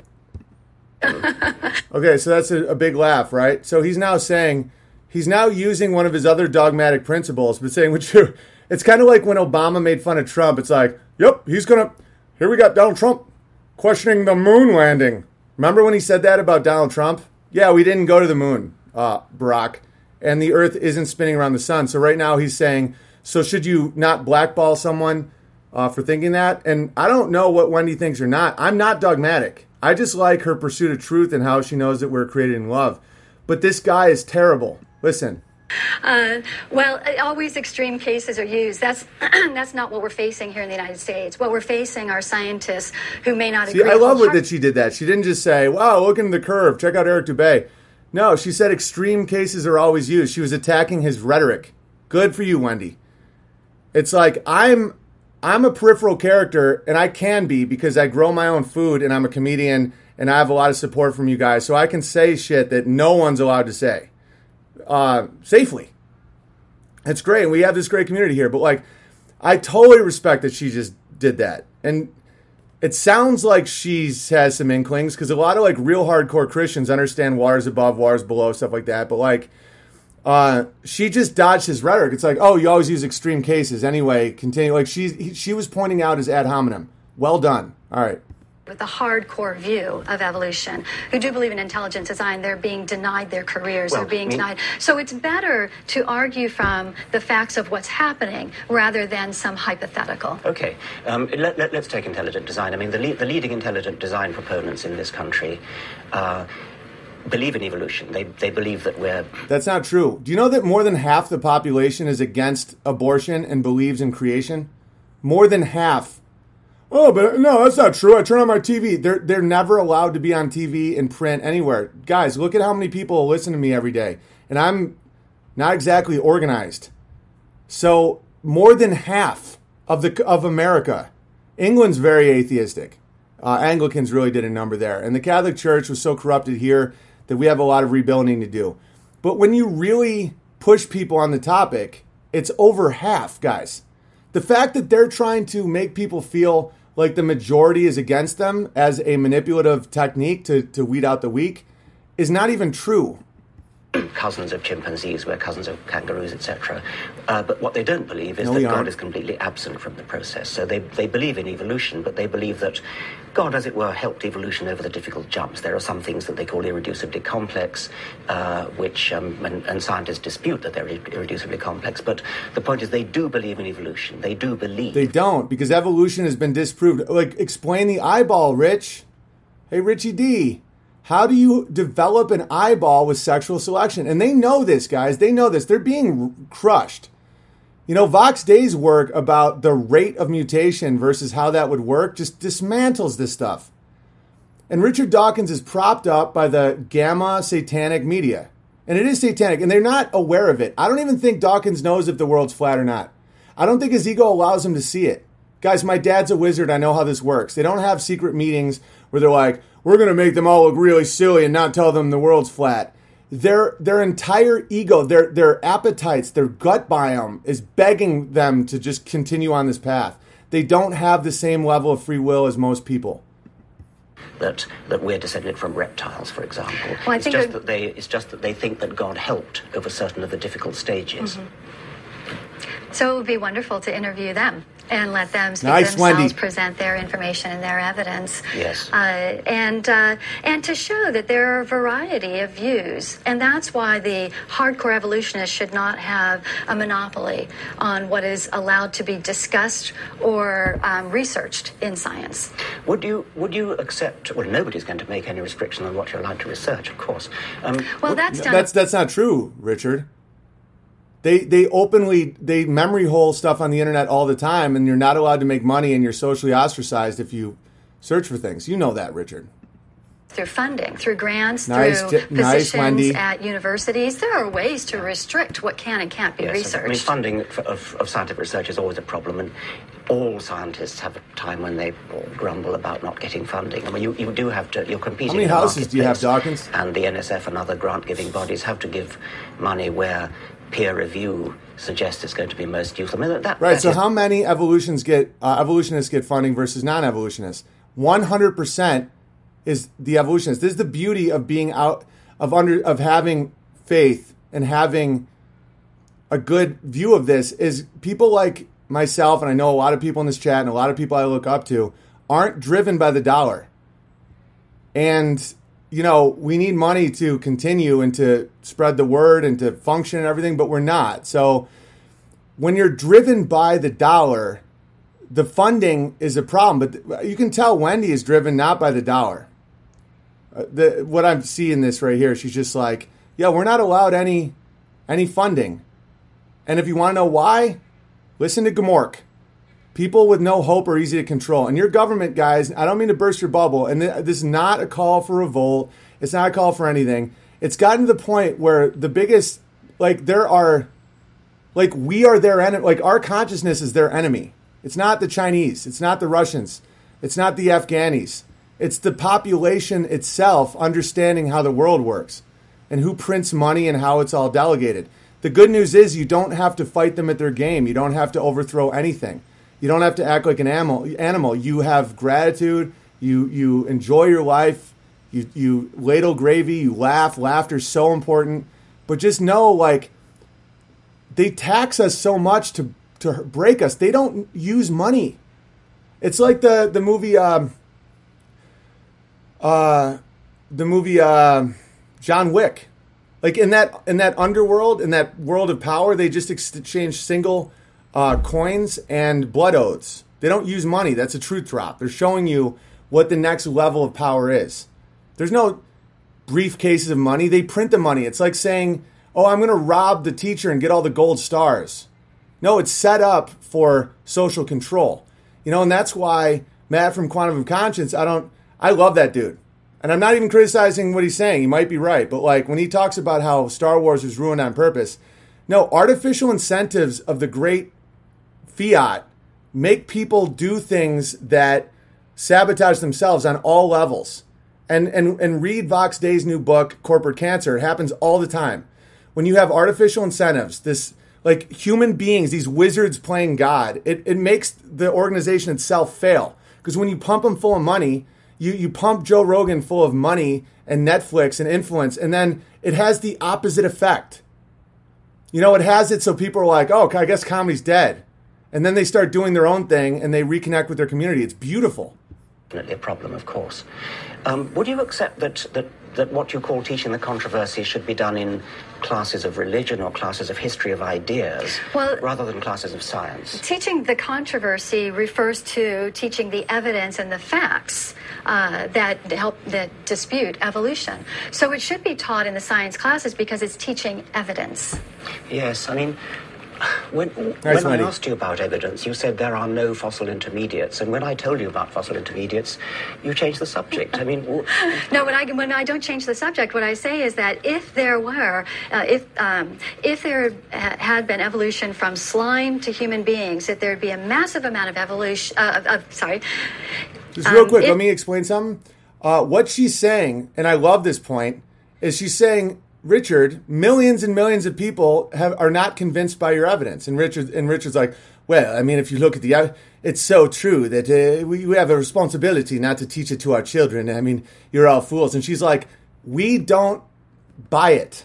Okay, so that's a big laugh, right? So he's now using one of his other dogmatic principles, but saying, it's kind of like when Obama made fun of Trump. It's like, yep, here we got Donald Trump questioning the moon landing. Remember when he said that about Donald Trump? Yeah, we didn't go to the moon, Barack, and the Earth isn't spinning around the sun. So right now he's saying, so should you not blackball someone for thinking that? And I don't know what Wendy thinks or not. I'm not dogmatic. I just like her pursuit of truth and how she knows that we're created in love. But this guy is terrible. Listen. Always extreme cases are used. That's not what we're facing here in the United States. What we're facing are scientists who may not agree. See, I love that she did that. She didn't just say, wow, look into the curve. Check out Eric Dubay. No, she said extreme cases are always used. She was attacking his rhetoric. Good for you, Wendy. It's like, I'm a peripheral character, and I can be because I grow my own food, and I'm a comedian, and I have a lot of support from you guys, so I can say shit that no one's allowed to say safely. It's great. We have this great community here, but I totally respect that she just did that. And it sounds like she has some inklings because a lot of real hardcore Christians understand waters above, waters below, stuff like that. But She just dodged his rhetoric. It's like, oh, you always use extreme cases. Anyway, continue. Like she was pointing out his ad hominem. Well done. All right. With a hardcore view of evolution, who do believe in intelligent design, they're being denied their careers, they're being denied. So it's better to argue from the facts of what's happening rather than some hypothetical. Okay, let's take intelligent design. I mean, the leading intelligent design proponents in this country believe in evolution. They believe that we're... That's not true. Do you know that more than half the population is against abortion and believes in creation? More than half. Oh, but no, that's not true. I turn on my TV. They're never allowed to be on TV and print anywhere. Guys, look at how many people listen to me every day. And I'm not exactly organized. So more than half of America. England's very atheistic. Anglicans really did a number there. And the Catholic Church was so corrupted here that we have a lot of rebuilding to do. But when you really push people on the topic, it's over half, guys. The fact that they're trying to make people feel like the majority is against them as a manipulative technique to weed out the weak is not even true. Cousins of chimpanzees, we're cousins of kangaroos, etc. But what they don't believe is that God is completely absent from the process. So they believe in evolution, but they believe that God, as it were, helped evolution over the difficult jumps. There are some things that they call irreducibly complex, which and scientists dispute that they're irreducibly complex. But the point is they do believe in evolution. They do believe. They don't, because evolution has been disproved. Like, explain the eyeball, Rich. Hey, Richie D. How do you develop an eyeball with sexual selection? And they know this, guys. They know this. They're being crushed. You know, Vox Day's work about the rate of mutation versus how that would work just dismantles this stuff. And Richard Dawkins is propped up by the gamma satanic media. And it is satanic, and they're not aware of it. I don't even think Dawkins knows if the world's flat or not. I don't think his ego allows him to see it. Guys, my dad's a wizard. I know how this works. They don't have secret meetings where they're like, we're going to make them all look really silly and not tell them the world's flat. Their entire ego, their appetites, their gut biome is begging them to just continue on this path. They don't have the same level of free will as most people. That we're descended from reptiles, for example. Well, it's just that they think that God helped over certain of the difficult stages. Mm-hmm. So it would be wonderful to interview them and let them speak nice, themselves, Wendy. present their information and their evidence. Yes. And to show that there are a variety of views. And that's why the hardcore evolutionists should not have a monopoly on what is allowed to be discussed or researched in science. Would you accept, well, nobody's going to make any restriction on what you're allowed to research, of course. Well, that's done. That's not true, Richard. They openly memory hole stuff on the internet all the time, and you're not allowed to make money, and you're socially ostracized if you search for things. You know that, Richard. Through funding, through grants, nice, through positions Wendy. at universities. There are ways to restrict what can and can't be researched. I mean, funding of scientific research is always a problem, and all scientists have a time when they grumble about not getting funding. I mean, you do have to, you're competing. How many houses do you have, Dawkins? And the NSF and other grant-giving bodies have to give money where peer review suggests it's going to be most useful. I mean, so how many evolutionists get funding versus non-evolutionists? 100% is the evolutionists. This is the beauty of being out of having faith and having a good view of this. Is people like myself, and I know a lot of people in this chat and a lot of people I look up to, aren't driven by the dollar. And you know, we need money to continue and to spread the word and to function and everything, but we're not. So when you're driven by the dollar, the funding is a problem. But you can tell Wendy is driven not by the dollar. What I'm seeing this right here, she's just like, yeah, we're not allowed any funding. And if you want to know why, listen to Gmork. People with no hope are easy to control. And your government, guys, I don't mean to burst your bubble, and this is not a call for revolt. It's not a call for anything. It's gotten to the point where the biggest, we are their enemy. Like, our consciousness is their enemy. It's not the Chinese. It's not the Russians. It's not the Afghanis. It's the population itself understanding how the world works and who prints money and how it's all delegated. The good news is you don't have to fight them at their game. You don't have to overthrow anything. You don't have to act like an animal. You have gratitude. You enjoy your life. You ladle gravy. You laugh. Laughter is so important. But just know, like, they tax us so much to break us. They don't use money. It's like the movie John Wick. Like in that underworld, in that world of power, they just exchange single coins and blood oaths. They don't use money. That's a truth drop. They're showing you what the next level of power is. There's no briefcases of money. They print the money. It's like saying, oh, I'm going to rob the teacher and get all the gold stars. No, it's set up for social control. And that's why Matt from Quantum of Conscience, I love that dude. And I'm not even criticizing what he's saying. He might be right. But like when he talks about how Star Wars was ruined on purpose, no, artificial incentives of the great fiat make people do things that sabotage themselves on all levels. And read Vox Day's new book, Corporate Cancer. It happens all the time. When you have artificial incentives, this like human beings, these wizards playing God, it makes the organization itself fail. Because when you pump them full of money, you pump Joe Rogan full of money and Netflix and influence, and then it has the opposite effect. It has it so people are like, oh, I guess comedy's dead. And then they start doing their own thing and they reconnect with their community. It's beautiful. Definitely a problem, of course. Would you accept that what you call teaching the controversy should be done in classes of religion or classes of history of ideas, rather than classes of science? Teaching the controversy refers to teaching the evidence and the facts that dispute evolution. So it should be taught in the science classes because it's teaching evidence. Yes, I mean, when I asked you about evidence, you said there are no fossil intermediates. And when I told you about fossil intermediates, you changed the subject. I mean... No, when I don't change the subject, what I say is that if there were, if there had been evolution from slime to human beings, that there'd be a massive amount of evolution, Just real quick, let me explain something. What she's saying, and I love this point, is she's saying, Richard, millions and millions of people are not convinced by your evidence. And Richard's like, well, I mean, if you look at it's so true that we have a responsibility not to teach it to our children. I mean, you're all fools. And she's like, we don't buy it.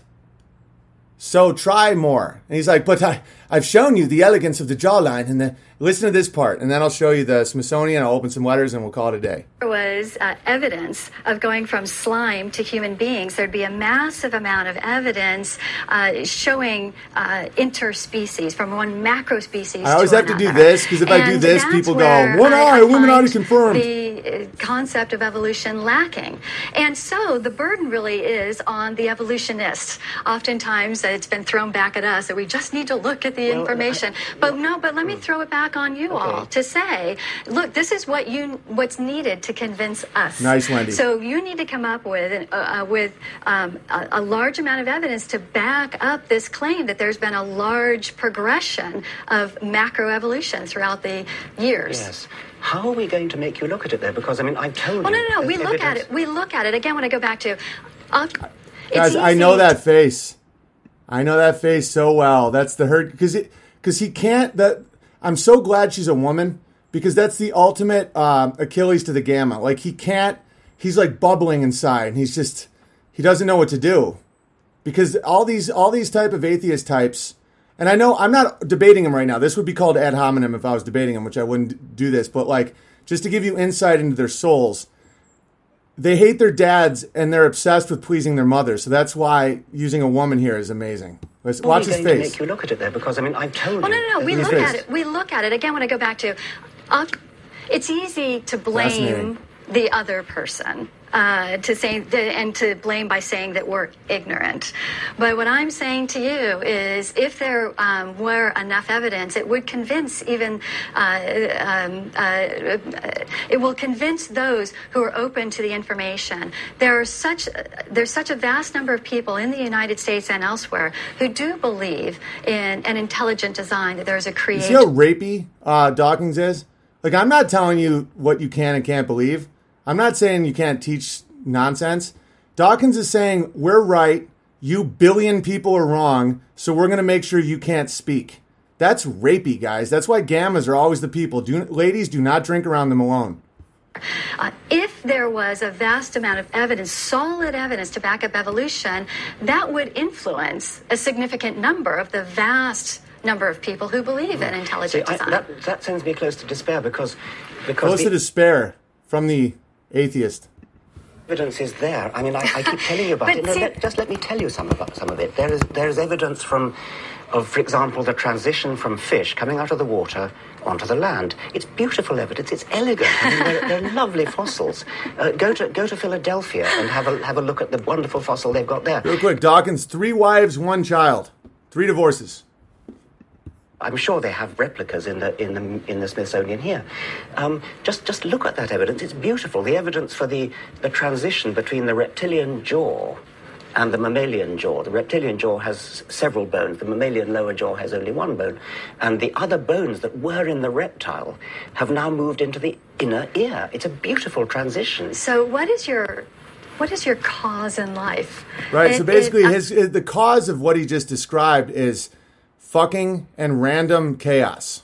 So try more. And he's like, but I've shown you the elegance of the jawline. And listen to this part. And then I'll show you the Smithsonian. I'll open some letters and we'll call it a day. There was evidence of going from slime to human beings. There'd be a massive amount of evidence showing interspecies from one macro species. I always to have another. to do this because if I do this, people go, one eye, Illuminati confirmed. The concept of evolution lacking. And so the burden really is on the evolutionists. Oftentimes it's been thrown back at us that we just need to look at the information. But let me throw it back on you all to say, look, this is what's needed to convince us. Nice, Wendy. So you need to come up with a large amount of evidence to back up this claim that there's been a large progression of macroevolution throughout the years. Yes. How are we going to make you look at it, though? Because, I mean, I told you... No. We look at it. We look at it. Again, when I go back to... Guys, I know that face. I know that face so well. That's the hurt... Because he can't... I'm so glad she's a woman, because that's the ultimate Achilles to the Gamma. Like, he can't... He's, like, bubbling inside, and he's just... He doesn't know what to do. Because all these type of atheist types... And I know I'm not debating him right now. This would be called ad hominem if I was debating him, which I wouldn't do this. But like, just to give you insight into their souls, they hate their dads and they're obsessed with pleasing their mothers. So that's why using a woman here is amazing. Watch his face. To make you look at it there, because I mean, I told you. No. We look at it. We look at it. Again, when I go back to, it's easy to blame the other person. To blame by saying that we're ignorant. But what I'm saying to you is if there were enough evidence, it would convince it will convince those who are open to the information. There's such a vast number of people in the United States and elsewhere who do believe in an intelligent design, that there's a creator. You see how rapey Dawkins is? Like, I'm not telling you what you can and can't believe. I'm not saying you can't teach nonsense. Dawkins is saying, we're right, you billion people are wrong, so we're going to make sure you can't speak. That's rapey, guys. That's why gammas are always the people. Ladies, do not drink around them alone. If there was a vast amount of evidence, solid evidence to back up evolution, that would influence a significant number of the vast number of people who believe in intelligent design. That sends me close to despair because Close to despair from the atheist. evidence is there. I mean, I keep telling you about But it. No, see- just let me tell you some of it. There is evidence of, for example, the transition from fish coming out of the water onto the land. It's beautiful evidence. It's elegant. I mean, they're lovely fossils. Go to Philadelphia and have a look at the wonderful fossil they've got there. Real quick, Dawkins, 3 wives, 1 child, 3 divorces. I'm sure they have replicas in the Smithsonian here. Just look at that evidence. It's beautiful. The evidence for the transition between the reptilian jaw and the mammalian jaw. The reptilian jaw has several bones. The mammalian lower jaw has only 1 bone. And the other bones that were in the reptile have now moved into the inner ear. It's a beautiful transition. So what is your cause in life? Right. So basically, the cause of what he just described is fucking and random chaos.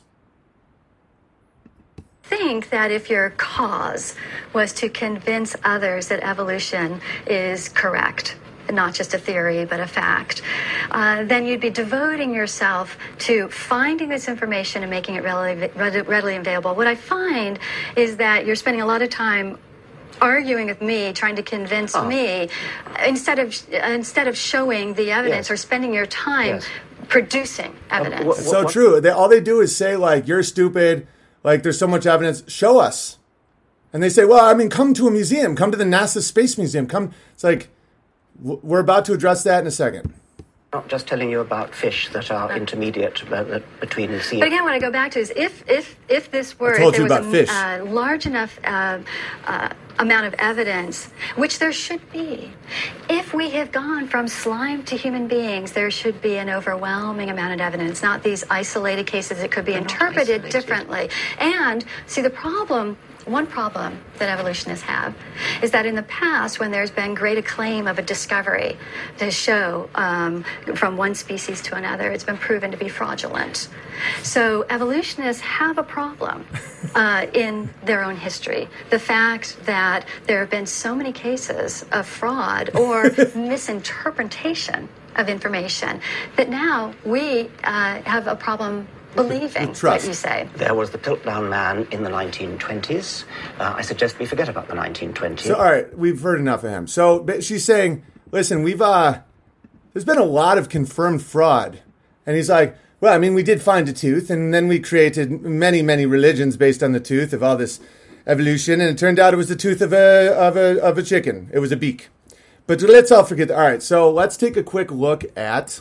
Think that if your cause was to convince others that evolution is correct, not just a theory, but a fact, then you'd be devoting yourself to finding this information and making it readily available. What I find is that you're spending a lot of time arguing with me, trying to convince me, instead of showing the evidence or spending your time producing evidence. It's so true. All they do is say, like, you're stupid, like, there's so much evidence, show us. And they say, well, I mean, come to a museum, come to the NASA Space Museum, come. It's like, we're about to address that in a second. Not just telling you about fish that are intermediate between the sea. But again, what I go back to is if this were, I told if you there about was fish. a large enough amount of evidence, which there should be, if we have gone from slime to human beings, there should be an overwhelming amount of evidence, not these isolated cases that could be interpreted differently. And see, one problem that evolutionists have is that in the past, when there's been great acclaim of a discovery to show from one species to another, it's been proven to be fraudulent. So evolutionists have a problem in their own history. The fact that there have been so many cases of fraud or misinterpretation of information that now we have a problem believing what you say. There was the Piltdown Man in the 1920s. I suggest we forget about the 1920s. So, all right, we've heard enough of him. So she's saying, listen, there's been a lot of confirmed fraud. And he's like, well, I mean, we did find a tooth, and then we created many, many religions based on the tooth of all this evolution, and it turned out it was the tooth of a chicken. It was a beak. But let's all forget that. All right, so let's take a quick look at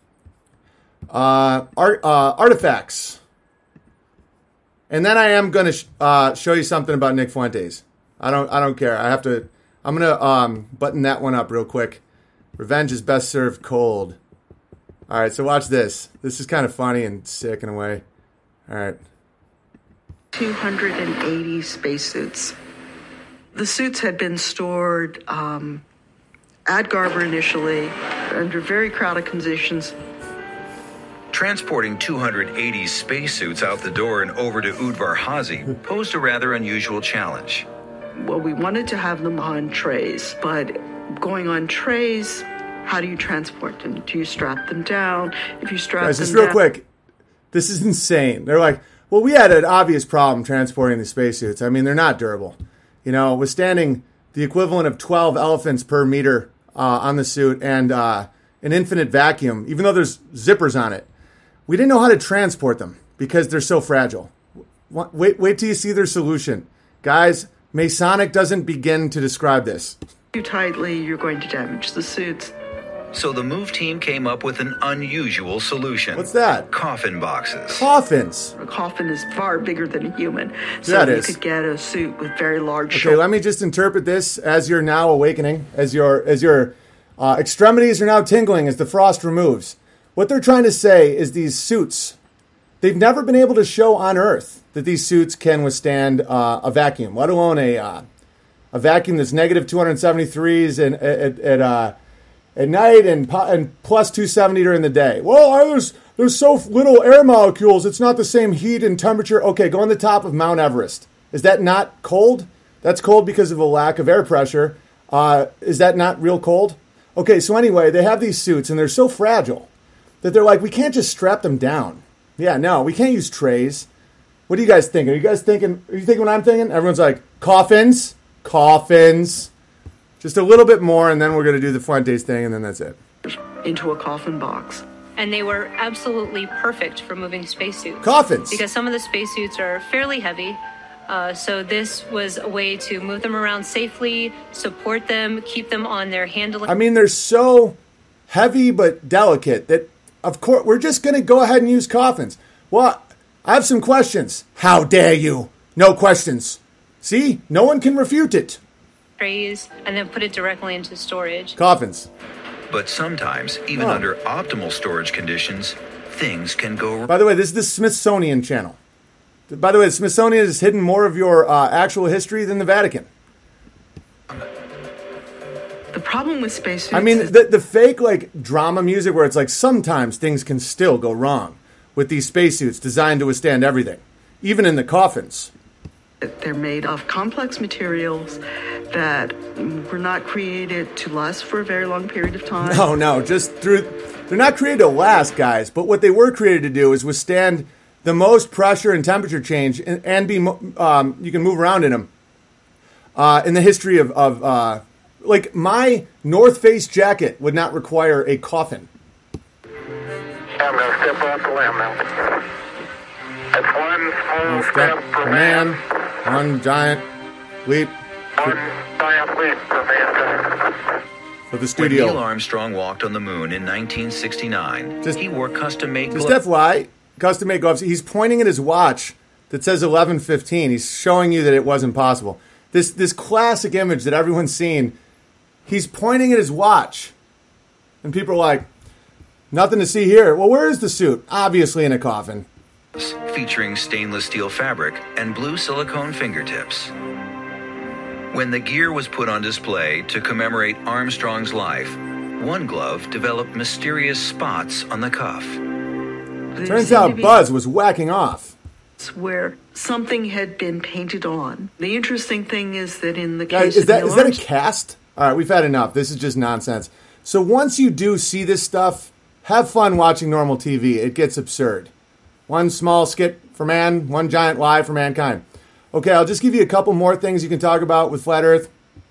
artifacts. And then I am going to show you something about Nick Fuentes. I don't care. I'm going to button that one up real quick. Revenge is best served cold. All right, so watch this. This is kind of funny and sick in a way. All right. 280 spacesuits. The suits had been stored at Garber initially under very crowded conditions. Transporting 280 spacesuits out the door and over to Udvar-Hazy posed a rather unusual challenge. Well, we wanted to have them on trays, but going on trays, how do you transport them? Do you strap them down? If you strap Guys, them just real down... quick. This is insane. They're like, well, we had an obvious problem transporting the spacesuits. I mean, they're not durable. You know, withstanding the equivalent of 12 elephants per meter on the suit and an infinite vacuum, even though there's zippers on it. We didn't know how to transport them because they're so fragile. Wait till you see their solution. Guys, Masonic doesn't begin to describe this. Too tightly, you're going to damage the suits. So the MOVE team came up with an unusual solution. What's that? Coffin boxes. Coffins. A coffin is far bigger than a human. So Yeah, it you is. could get a suit with very large Okay, shoulders. let me just interpret this as you're now awakening, as your extremities are now tingling as the frost removes. What they're trying to say is these suits, they've never been able to show on Earth that these suits can withstand a vacuum, let alone a vacuum that's negative 273s at night and plus 270 during the day. Well, there's so little air molecules, it's not the same heat and temperature. Okay, go on the top of Mount Everest. Is that not cold? That's cold because of a lack of air pressure. Is that not real cold? Okay, so anyway, they have these suits, and they're so fragile that they're like, we can't just strap them down. Yeah, no, we can't use trays. What do you guys think? Are you thinking what I'm thinking? Everyone's like, coffins. Just a little bit more, and then we're going to do the Fuentes thing, and then that's it. Into a coffin box. And they were absolutely perfect for moving spacesuits. Coffins. Because some of the spacesuits are fairly heavy. So this was a way to move them around safely, support them, keep them on their handling. I mean, they're so heavy but delicate that, of course, we're just going to go ahead and use coffins. Well, I have some questions. How dare you? No questions. See? No one can refute it. Trays, and then put it directly into storage. Coffins. But sometimes, even under optimal storage conditions, things can go wrong. By the way, this is the Smithsonian Channel. By the way, the Smithsonian has hidden more of your actual history than the Vatican. The problem with spacesuits. I mean, the fake drama music where it's like sometimes things can still go wrong with these spacesuits designed to withstand everything, even in the coffins. They're made of complex materials that were not created to last for a very long period of time. No, they're not created to last, guys. But what they were created to do is withstand the most pressure and temperature change, and be you can move around in them. In the history of my North Face jacket would not require a coffin. I'm going to step off the limb now. It's one small step for man, one giant leap one giant leap for mankind. for the When studio. Neil Armstrong walked on the moon in 1969, he wore custom-made Just gloves. FYI, custom-made gloves. He's pointing at his watch that says 11:15. He's showing you that it wasn't possible. This classic image that everyone's seen, he's pointing at his watch. And people are like, nothing to see here. Well, where is the suit? Obviously in a coffin. Featuring stainless steel fabric and blue silicone fingertips. When the gear was put on display to commemorate Armstrong's life, one glove developed mysterious spots on the cuff. Turns out Buzz was whacking off. Where something had been painted on. The interesting thing is that in the Guys, case is of that Neil a Armstrong, cast? All right, we've had enough. This is just nonsense. So once you do see this stuff, have fun watching normal TV. It gets absurd. One small skit for man, one giant lie for mankind. Okay, I'll just give you a couple more things you can talk about with Flat Earth.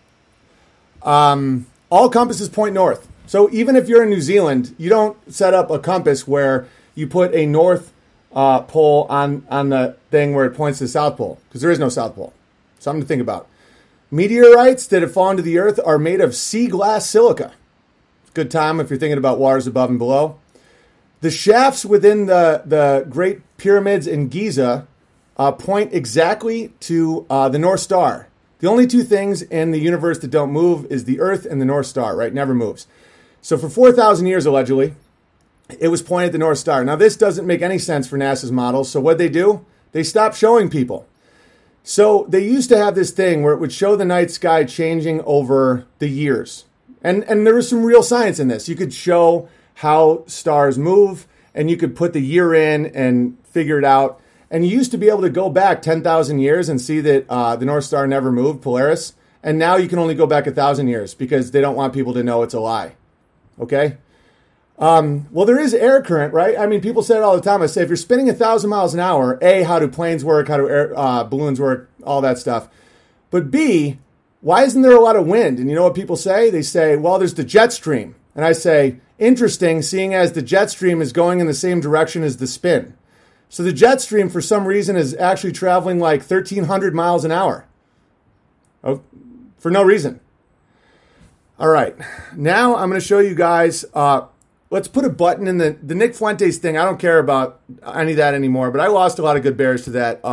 All compasses point north. So even if you're in New Zealand, you don't set up a compass where you put a north pole on the thing where it points to the South Pole, because there is no South Pole. Something to think about. Meteorites that have fallen to the Earth are made of sea glass silica. Good time if you're thinking about waters above and below. The shafts within the Great Pyramids in Giza point exactly to the North Star. The only two things in the universe that don't move is the Earth and the North Star, right? Never moves. So for 4,000 years, allegedly, it was pointed at the North Star. Now, this doesn't make any sense for NASA's models. So what they do? They stop showing people. So they used to have this thing where it would show the night sky changing over the years. And there was some real science in this. You could show how stars move, and you could put the year in and figure it out. And you used to be able to go back 10,000 years and see that the North Star never moved, Polaris. And now you can only go back 1,000 years because they don't want people to know it's a lie. Okay? Well, there is air current, right? I mean, people say it all the time. I say, if you're spinning 1,000 miles an hour, A, how do planes work? How do balloons work? All that stuff. But B, why isn't there a lot of wind? And you know what people say? They say, well, there's the jet stream. And I say, interesting, seeing as the jet stream is going in the same direction as the spin. So the jet stream, for some reason, is actually traveling like 1,300 miles an hour. Oh, for no reason. All right. Now I'm going to show you guys... let's put a button in the Nick Fuentes thing. I don't care about any of that anymore, but I lost a lot of good bears to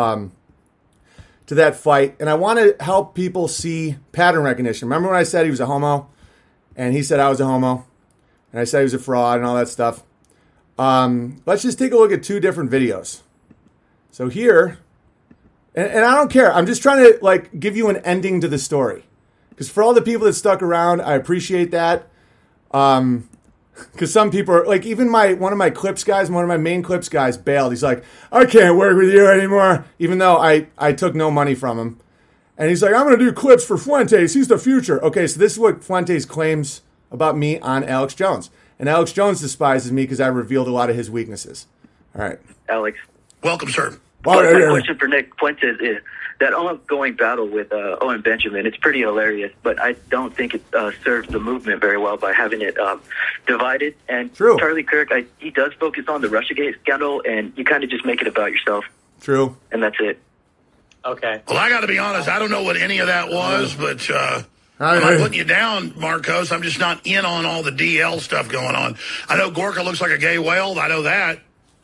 that fight, and I want to help people see pattern recognition. Remember when I said he was a homo, and he said I was a homo, and I said he was a fraud and all that stuff? Let's just take a look at two different videos. So here, and I don't care. I'm just trying to give you an ending to the story, because for all the people that stuck around, I appreciate that. Because some people are even one of my clips guys, one of my main clips guys bailed. He's like, I can't work with you anymore, even though I took no money from him. And he's like, I'm going to do clips for Fuentes. He's the future. Okay, so this is what Fuentes claims about me on Alex Jones. And Alex Jones despises me because I revealed a lot of his weaknesses. All right. Alex. Welcome, sir. My question for Nick Fuentes is that ongoing battle with Owen Benjamin. It's pretty hilarious, but I don't think it serves the movement very well by having it divided. And True. Charlie Kirk, he does focus on the Russiagate scandal, and you kind of just make it about yourself. True. And that's it. Okay. Well, I got to be honest. I don't know what any of that was, but I'm not putting you down, Marcos. I'm just not in on all the DL stuff going on. I know Gorka looks like a gay whale. I know that.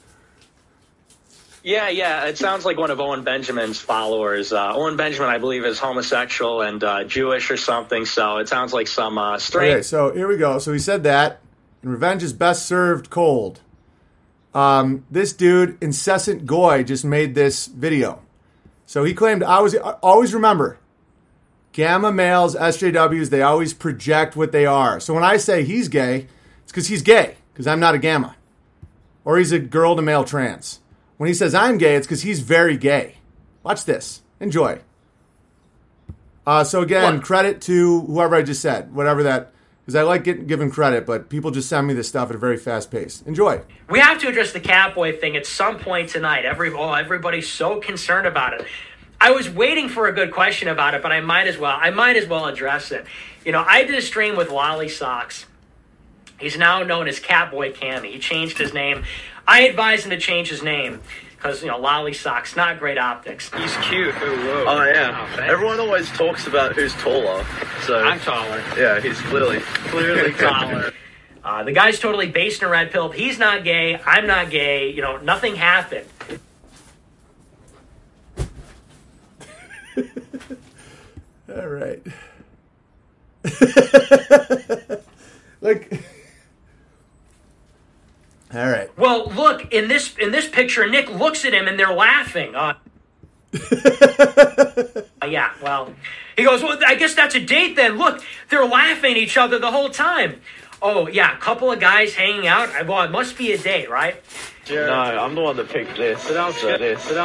Yeah. It sounds like one of Owen Benjamin's followers. Owen Benjamin, I believe, is homosexual and Jewish or something. So it sounds like some strange. Okay, so here we go. So he said that, and revenge is best served cold. This dude, Incessant Goy, just made this video. So he claimed, always remember, gamma males, SJWs, they always project what they are. So when I say he's gay, it's because he's gay, because I'm not a gamma. Or he's a girl to male trans. When he says I'm gay, it's because he's very gay. Watch this. Enjoy. So again, credit to whoever I just said, whatever that, because I like giving credit, but people just send me this stuff at a very fast pace. Enjoy. We have to address the Catboy thing at some point tonight. Everybody's so concerned about it. I was waiting for a good question about it, but I might as well address it. You know, I did a stream with Lolly Socks. He's now known as Catboy Cammy. He changed his name. I advised him to change his name because, you know, Lolly Socks, not great optics. He's cute. Oh, yeah. Everyone always talks about who's taller. So I'm taller. Yeah, he's clearly taller. The guy's totally based in a red pill. He's not gay. I'm not gay. You know, nothing happened. All right. All right. Well, look, in this picture, Nick looks at him and they're laughing. Yeah, well, he goes, well, I guess that's a date then. Look, they're laughing at each other the whole time. Oh, yeah, a couple of guys hanging out. Well, it must be a date, right? No, I'm the one that picked this. But that was good.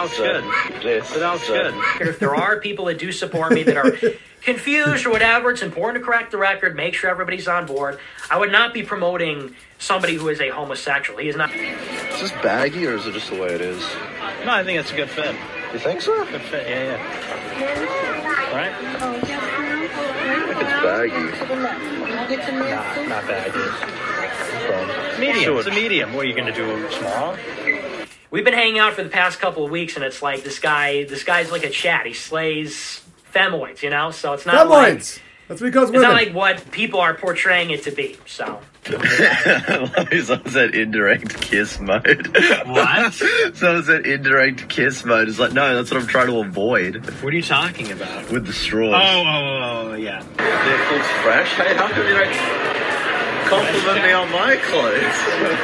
If there are people that do support me that are confused or whatever, it's important to correct the record, make sure everybody's on board. I would not be promoting somebody who is a homosexual. He is not. Is this baggy or is it just the way it is? No, I think it's a good fit. You think so? Good fit, yeah. Right? I think it's baggy. Nah, not baggy. Medium. It's a medium. What are you going to do? Small? We've been hanging out for the past couple of weeks, and it's like this guy's like a chat. He slays femoids, you know? So it's not femoids. That's what he calls women. It's not like what people are portraying it to be, so. Someone said indirect kiss mode. What? Someone said indirect kiss mode. It's like, no, that's what I'm trying to avoid. What are you talking about? With the straws. Oh, yeah. It looks fresh. Hey, how come you don't compliment me on my clothes?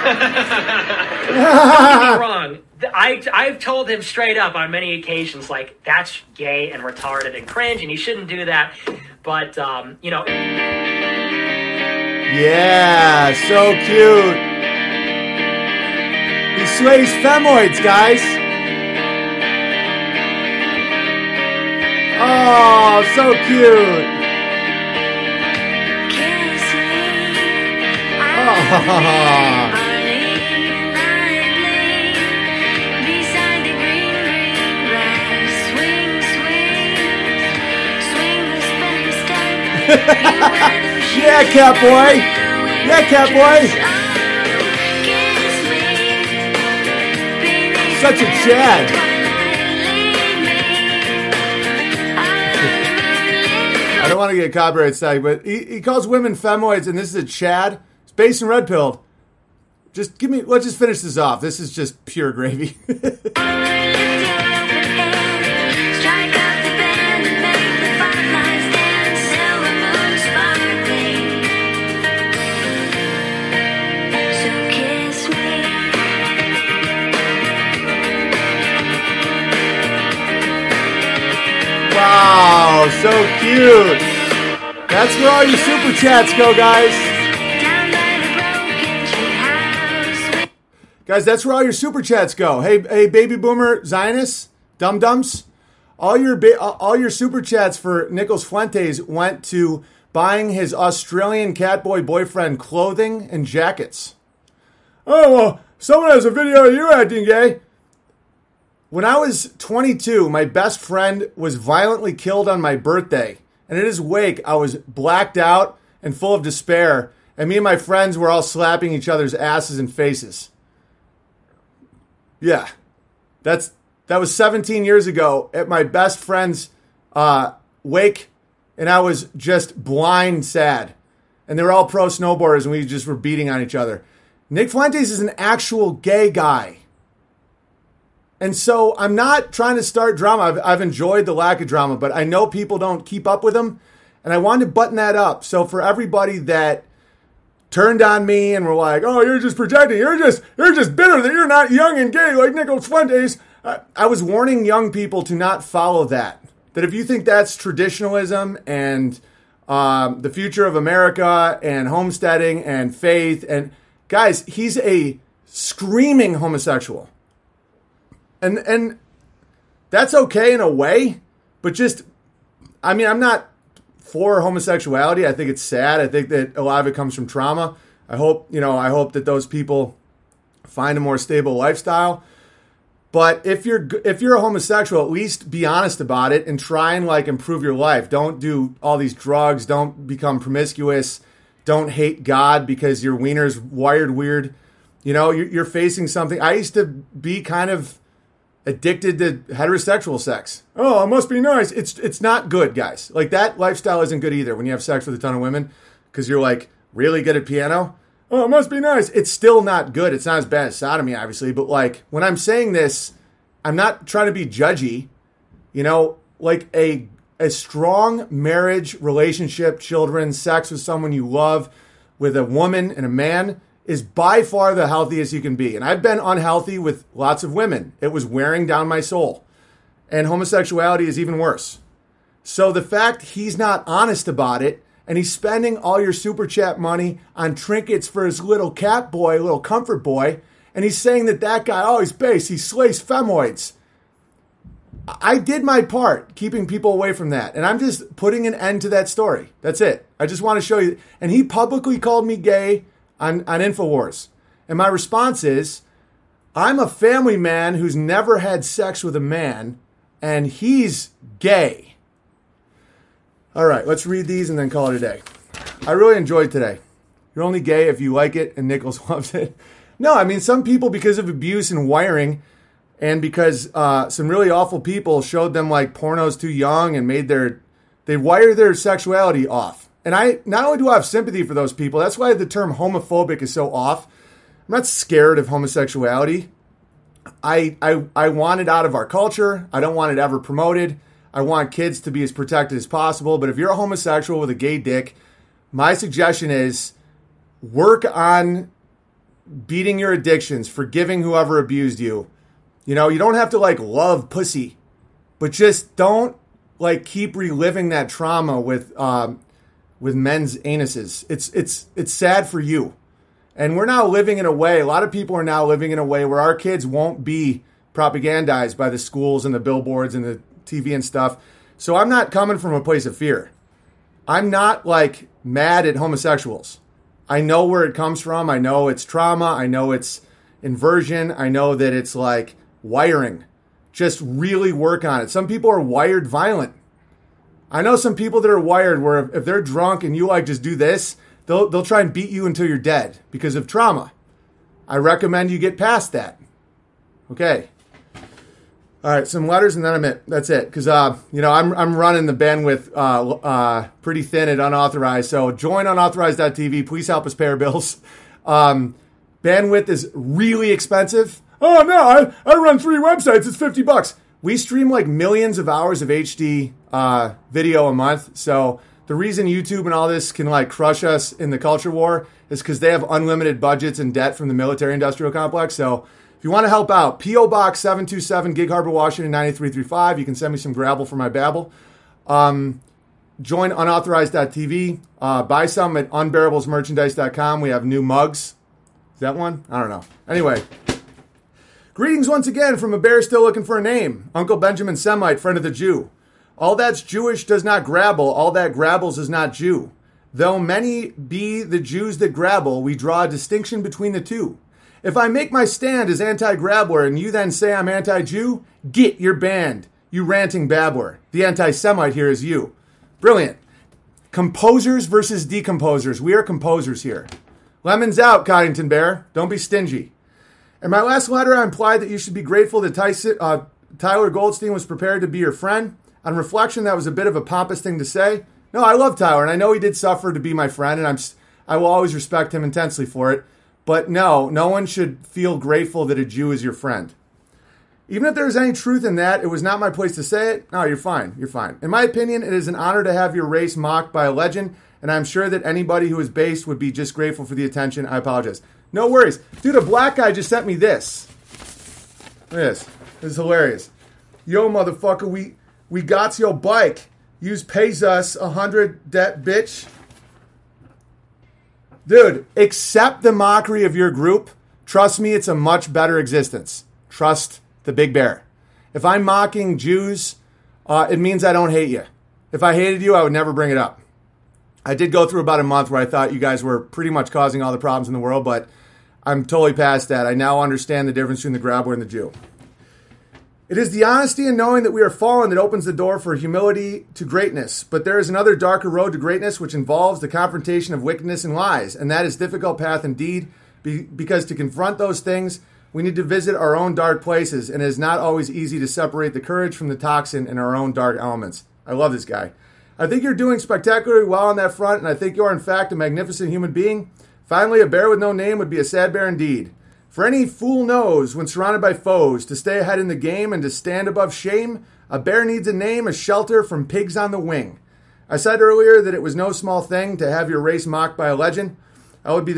Don't get me wrong. I've told him straight up on many occasions, like, that's gay and retarded and cringe, and he shouldn't do that. But, you know. Yeah, so cute. He slays femoids, guys. Oh, so cute. Oh. Yeah, Catboy. Yeah, Catboy. Such a Chad. I don't want to get copyright strike, but he calls women femoids, and this is a Chad. It's based in Red Pill. Let's just finish this off. This is just pure gravy. Wow, so cute. That's where all your super chats go, guys. Guys, that's where all your super chats go. Hey, baby boomer Zionists, dum-dums. All your super chats for Nicholas Fuentes went to buying his Australian catboy boyfriend clothing and jackets. Oh, well, someone has a video of you acting gay. When I was 22, my best friend was violently killed on my birthday. And at his wake, I was blacked out and full of despair. And me and my friends were all slapping each other's asses and faces. Yeah, that was 17 years ago at my best friend's wake. And I was just blind sad. And they were all pro snowboarders and we just were beating on each other. Nick Fuentes is an actual gay guy. And so I'm not trying to start drama. I've enjoyed the lack of drama, but I know people don't keep up with him. And I wanted to button that up. So for everybody that turned on me and were like, oh, you're just projecting. You're just bitter that you're not young and gay like Nicholas Fuentes. I was warning young people to not follow that. That if you think that's traditionalism and the future of America and homesteading and faith, and guys, he's a screaming homosexual. And that's okay in a way, but just, I mean, I'm not for homosexuality. I think it's sad. I think that a lot of it comes from trauma. I hope that those people find a more stable lifestyle. But if you're a homosexual, at least be honest about it and try and like improve your life. Don't do all these drugs. Don't become promiscuous. Don't hate God because your wiener's wired weird. You know, you're facing something. I used to be kind of addicted to heterosexual sex. Oh, it must be nice. It's not good, guys. Like, that lifestyle isn't good either when you have sex with a ton of women because you're like really good at piano. Oh, it must be nice. It's still not good. It's not as bad as sodomy, obviously. But like, when I'm saying this, I'm not trying to be judgy. You know, like a strong marriage, relationship, children, sex with someone you love, with a woman and a man, is by far the healthiest you can be. And I've been unhealthy with lots of women. It was wearing down my soul. And homosexuality is even worse. So the fact he's not honest about it, and he's spending all your super chat money on trinkets for his little cat boy, little comfort boy, and he's saying that guy, oh, he's base, he slays femoids. I did my part keeping people away from that. And I'm just putting an end to that story. That's it. I just want to show you. And he publicly called me gay on InfoWars. And my response is, I'm a family man who's never had sex with a man, and he's gay. All right, let's read these and then call it a day. I really enjoyed today. You're only gay if you like it, and Nichols loves it. No, I mean, some people, because of abuse and wiring, and because some really awful people showed them like pornos too young and they wire their sexuality off. And I not only do I have sympathy for those people, that's why the term homophobic is so off. I'm not scared of homosexuality. I want it out of our culture. I don't want it ever promoted. I want kids to be as protected as possible. But if you're a homosexual with a gay dick, my suggestion is work on beating your addictions, forgiving whoever abused you. You know, you don't have to like love pussy, but just don't like keep reliving that trauma with men's anuses. It's sad for you. And we're now living in a way, a lot of people are now living in a way where our kids won't be propagandized by the schools and the billboards and the TV and stuff. So I'm not coming from a place of fear. I'm not like mad at homosexuals. I know where it comes from. I know it's trauma. I know it's inversion. I know that it's like wiring. Just really work on it. Some people are wired violent. I know some people that are wired where if they're drunk and you like just do this, they'll try and beat you until you're dead because of trauma. I recommend you get past that. Okay. All right, some letters and then I'm it. That's it. Because I'm running the bandwidth pretty thin at unauthorized. So join unauthorized.tv. Please help us pay our bills. Bandwidth is really expensive. Oh no, I run 3 websites. It's $50. We stream like millions of hours of HD video a month. So the reason YouTube and all this can like crush us in the culture war is because they have unlimited budgets and debt from the military industrial complex. So if you want to help out, P.O. Box 727, Gig Harbor, Washington, 98335. You can send me some gravel for my babble. Join unauthorized.tv. Buy some at unbearablesmerchandise.com. We have new mugs. Is that one? I don't know. Anyway, Greetings once again from a bear still looking for a name. Uncle Benjamin Semite, friend of the Jew. All that's Jewish does not grabble, all that grabbles is not Jew. Though many be the Jews that grabble, we draw a distinction between the two. If I make my stand as anti-grabbler and you then say I'm anti-Jew, get your banned, you ranting babbler. The anti-Semite here is you. Brilliant. Composers versus decomposers. We are composers here. Lemons out, Coddington Bear. Don't be stingy. In my last letter, I implied that you should be grateful that Tyler Goldstein was prepared to be your friend. On reflection, that was a bit of a pompous thing to say. No, I love Tyler, and I know he did suffer to be my friend, and I will always respect him intensely for it. But no one should feel grateful that a Jew is your friend. Even if there is any truth in that, it was not my place to say it. No, you're fine. You're fine. In my opinion, it is an honor to have your race mocked by a legend, and I'm sure that anybody who is based would be just grateful for the attention. I apologize. No worries. Dude, a black guy just sent me this. Look at this. This is hilarious. Yo, motherfucker, we got your bike. Use pays us 100 that bitch. Dude, accept the mockery of your group. Trust me, it's a much better existence. Trust the big bear. If I'm mocking Jews, it means I don't hate you. If I hated you, I would never bring it up. I did go through about a month where I thought you guys were pretty much causing all the problems in the world, but I'm totally past that. I now understand the difference between the grabbler and the Jew. It is the honesty in knowing that we are fallen that opens the door for humility to greatness. But there is another darker road to greatness which involves the confrontation of wickedness and lies. And that is a difficult path indeed, because to confront those things, we need to visit our own dark places. And it is not always easy to separate the courage from the toxin in our own dark elements. I love this guy. I think you're doing spectacularly well on that front, and I think you are in fact a magnificent human being. Finally, a bear with no name would be a sad bear indeed. For any fool knows, when surrounded by foes, to stay ahead in the game and to stand above shame, a bear needs a name, a shelter from pigs on the wing. I said earlier that it was no small thing to have your race mocked by a legend. I would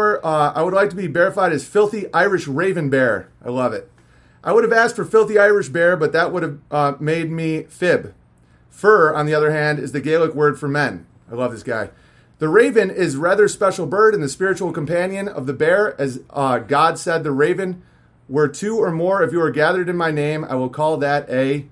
like to be bearified as filthy Irish raven bear. I love it. I would have asked for filthy Irish bear, but that would have made me fib. Fur, on the other hand, is the Gaelic word for men. I love this guy. The raven is a rather special bird and the spiritual companion of the bear. As God said, the raven were two or more. If you are gathered in my name, I will call that a...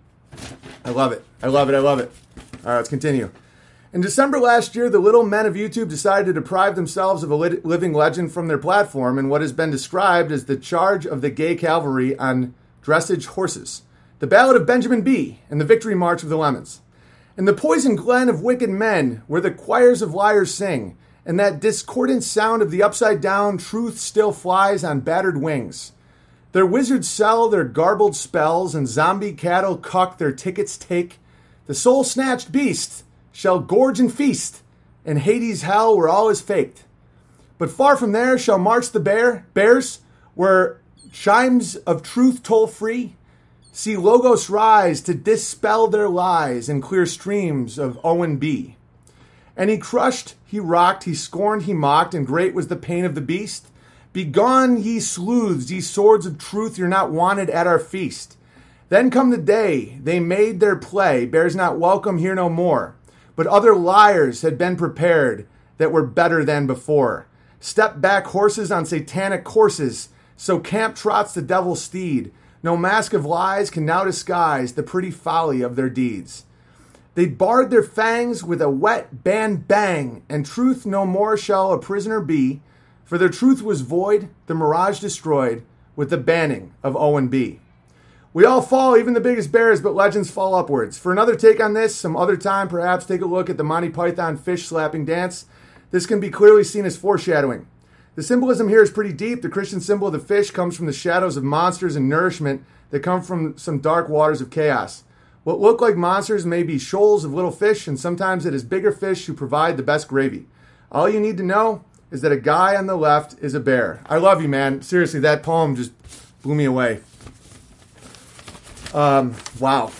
I love it. I love it. I love it. All right, let's continue. In December last year, the little men of YouTube decided to deprive themselves of a living legend from their platform in what has been described as the charge of the gay cavalry on dressage horses, the Ballad of Benjamin B., and the Victory March of the Lemons. In the poison glen of wicked men, where the choirs of liars sing, and that discordant sound of the upside-down truth still flies on battered wings. Their wizards sell their garbled spells, and zombie cattle cuck their tickets take. The soul-snatched beast shall gorge and feast, in Hades' hell where all is faked. But far from there shall march the bears, where chimes of truth toll free. See Logos rise to dispel their lies in clear streams of Owen B. And he crushed, he rocked, he scorned, he mocked, and great was the pain of the beast. Begone, ye sleuths, ye swords of truth, you're not wanted at our feast. Then come the day they made their play, bears not welcome here no more. But other liars had been prepared that were better than before. Step back horses on satanic courses, so camp trots the devil's steed. No mask of lies can now disguise the pretty folly of their deeds. They barred their fangs with a wet bang, and truth no more shall a prisoner be, for their truth was void, the mirage destroyed, with the banning of Owen B. We all fall, even the biggest bears, but legends fall upwards. For another take on this, some other time, perhaps take a look at the Monty Python fish slapping dance. This can be clearly seen as foreshadowing. The symbolism here is pretty deep. The Christian symbol of the fish comes from the shadows of monsters and nourishment that come from some dark waters of chaos. What look like monsters may be shoals of little fish, and sometimes it is bigger fish who provide the best gravy. All you need to know is that a guy on the left is a bear. I love you, man. Seriously, that poem just blew me away. Wow.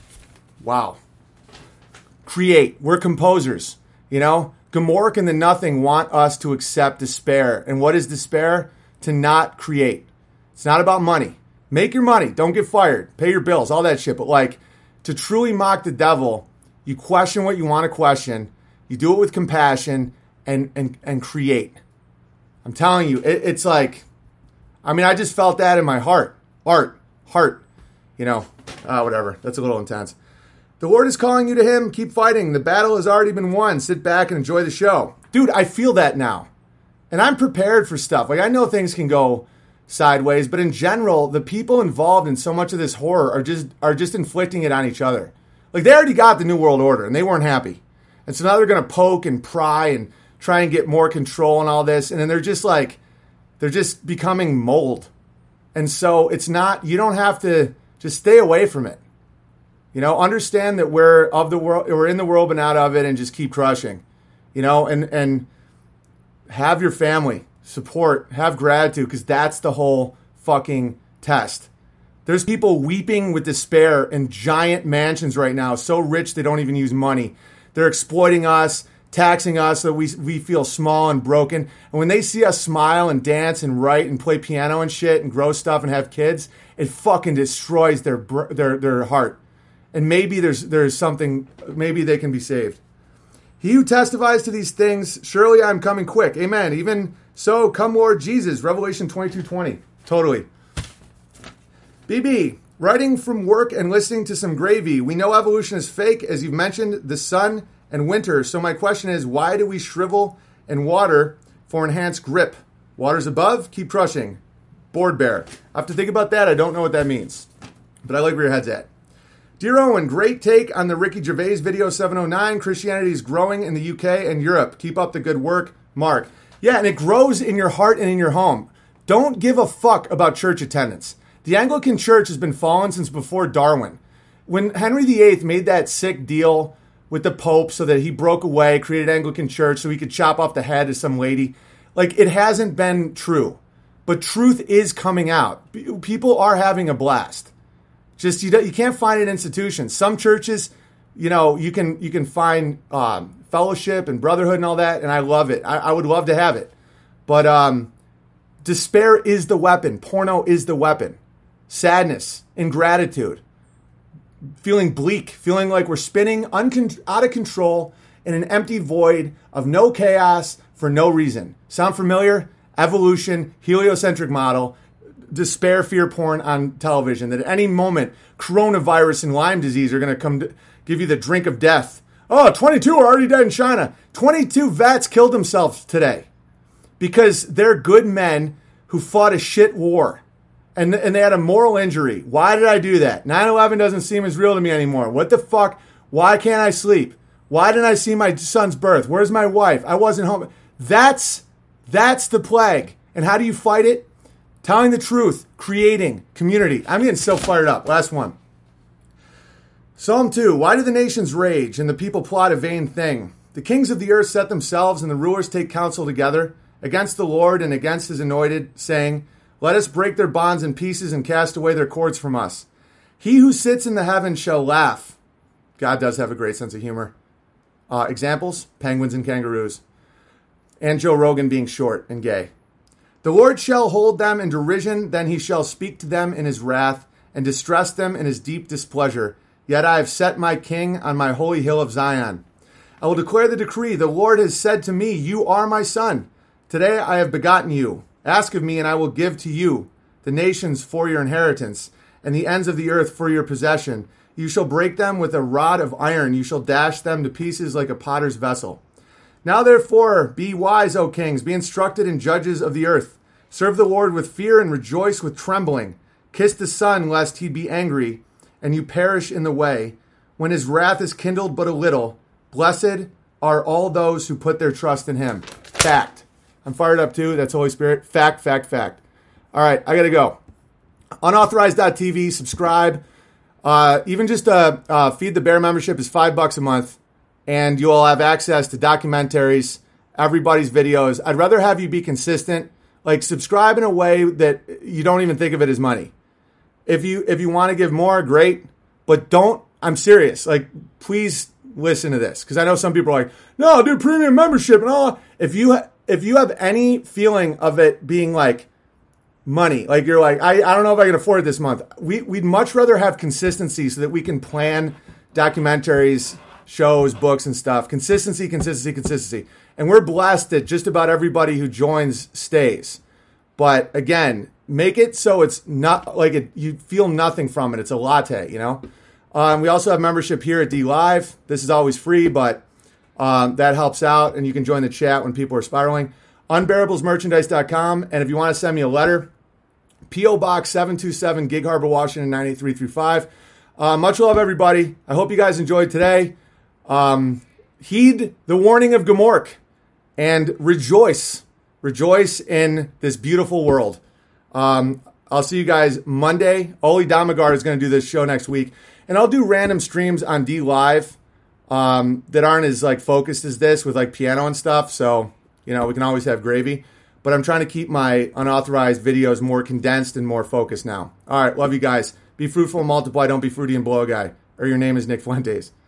Create. We're composers, you know? Gomorrah and the Nothing want us to accept despair. And what is despair? To not create. It's not about money. Make your money. Don't get fired. Pay your bills. All that shit. But like, to truly mock the devil, you question what you want to question. You do it with compassion and create. I'm telling you, it's like, I mean, I just felt that in my heart. Heart. Whatever. That's a little intense. The Lord is calling you to him. Keep fighting. The battle has already been won. Sit back and enjoy the show. Dude, I feel that now. And I'm prepared for stuff. Like, I know things can go sideways, but in general, the people involved in so much of this horror are just inflicting it on each other. Like, they already got the New World Order, and they weren't happy. And so now they're going to poke and pry and try and get more control and all this. And then they're just becoming mold. And so it's not, you don't have to just stay away from it. Understand that we're in the world, but not of it, and just keep crushing, and have your family support, have gratitude, because that's the whole fucking test. There's people weeping with despair in giant mansions right now, so rich they don't even use money. They're exploiting us, taxing us so we feel small and broken. And when they see us smile and dance and write and play piano and shit and grow stuff and have kids, it fucking destroys their heart. And maybe there's something, maybe they can be saved. He who testifies to these things, surely I'm coming quick. Amen. Even so, come Lord Jesus. Revelation 22:20. Totally. BB, writing from work and listening to some gravy. We know evolution is fake, as you've mentioned, the sun and winter. So my question is, why do we shrivel and water for enhanced grip? Water's above, keep crushing. Board bear. I have to think about that. I don't know what that means. But I like where your head's at. Dear Owen, great take on the Ricky Gervais video 709. Christianity is growing in the UK and Europe. Keep up the good work, Mark. Yeah, and it grows in your heart and in your home. Don't give a fuck about church attendance. The Anglican Church has been fallen since before Darwin. When Henry VIII made that sick deal with the Pope so that he broke away, created Anglican Church so he could chop off the head of some lady, it hasn't been true. But truth is coming out. People are having a blast. Just you can't find it in institutions. Some churches, you can find fellowship and brotherhood and all that, and I love it. I would love to have it. But despair is the weapon. Porno is the weapon. Sadness, ingratitude, feeling bleak, feeling like we're spinning out of control in an empty void of no chaos for no reason. Sound familiar? Evolution, heliocentric model. Despair, fear porn on television, that at any moment coronavirus and Lyme disease are going to come to give you the drink of death. Oh, 22 are already dead in China. 22 vets killed themselves today because they're good men who fought a shit war and they had a moral injury. Why did I do that? 9/11 doesn't seem as real to me anymore. What the fuck? Why can't I sleep? Why didn't I see my son's birth? Where's my wife? I wasn't home. That's the plague. And how do you fight it? Telling the truth, creating community. I'm getting so fired up. Last one. Psalm 2. Why do the nations rage and the people plot a vain thing? The kings of the earth set themselves and the rulers take counsel together against the Lord and against his anointed, saying, let us break their bonds in pieces and cast away their cords from us. He who sits in the heavens shall laugh. God does have a great sense of humor. Examples, penguins and kangaroos. And Joe Rogan being short and gay. The Lord shall hold them in derision, then he shall speak to them in his wrath, and distress them in his deep displeasure. Yet I have set my king on my holy hill of Zion. I will declare the decree. The Lord has said to me, you are my son. Today I have begotten you. Ask of me, and I will give to you the nations for your inheritance, and the ends of the earth for your possession. You shall break them with a rod of iron. You shall dash them to pieces like a potter's vessel. Now therefore, be wise, O kings, be instructed in judges of the earth. Serve the Lord with fear and rejoice with trembling. Kiss the Son, lest he be angry, and you perish in the way. When his wrath is kindled but a little, blessed are all those who put their trust in him. Fact. I'm fired up too. That's Holy Spirit. Fact, fact, fact. All right, I got to go. Unauthorized.tv, subscribe. Even just Feed the Bear membership is $5 a month. And you'll have access to documentaries, everybody's videos. I'd rather have you be consistent. Like, subscribe in a way that you don't even think of it as money. If you want to give more, great. But don't, I'm serious. Like, please listen to this. Because I know some people are like, no, I'll do premium membership and all. If you have any feeling of it being like money, like you're like, I don't know if I can afford it this month. We'd much rather have consistency so that we can plan documentaries, shows, books, and stuff. Consistency. And we're blessed that just about everybody who joins stays. But again, make it so it's not like it, you feel nothing from it. It's a latte, you know. We also have membership here at D Live. This is always free, but that helps out, and you can join the chat when people are spiraling. Unbearablesmerchandise.com, and if you want to send me a letter, P.O. Box 727, Gig Harbor, Washington, 98335. Much love, everybody. I hope you guys enjoyed today. Heed the warning of Gmork and rejoice. Rejoice in this beautiful world. I'll see you guys Monday. Oli Damagard is going to do this show next week. And I'll do random streams on D Live that aren't as like focused as this with like piano and stuff. So, you know, we can always have gravy. But I'm trying to keep my unauthorized videos more condensed and more focused now. All right, love you guys. Be fruitful and multiply. Don't be fruity and blow a guy. Or your name is Nick Fuentes.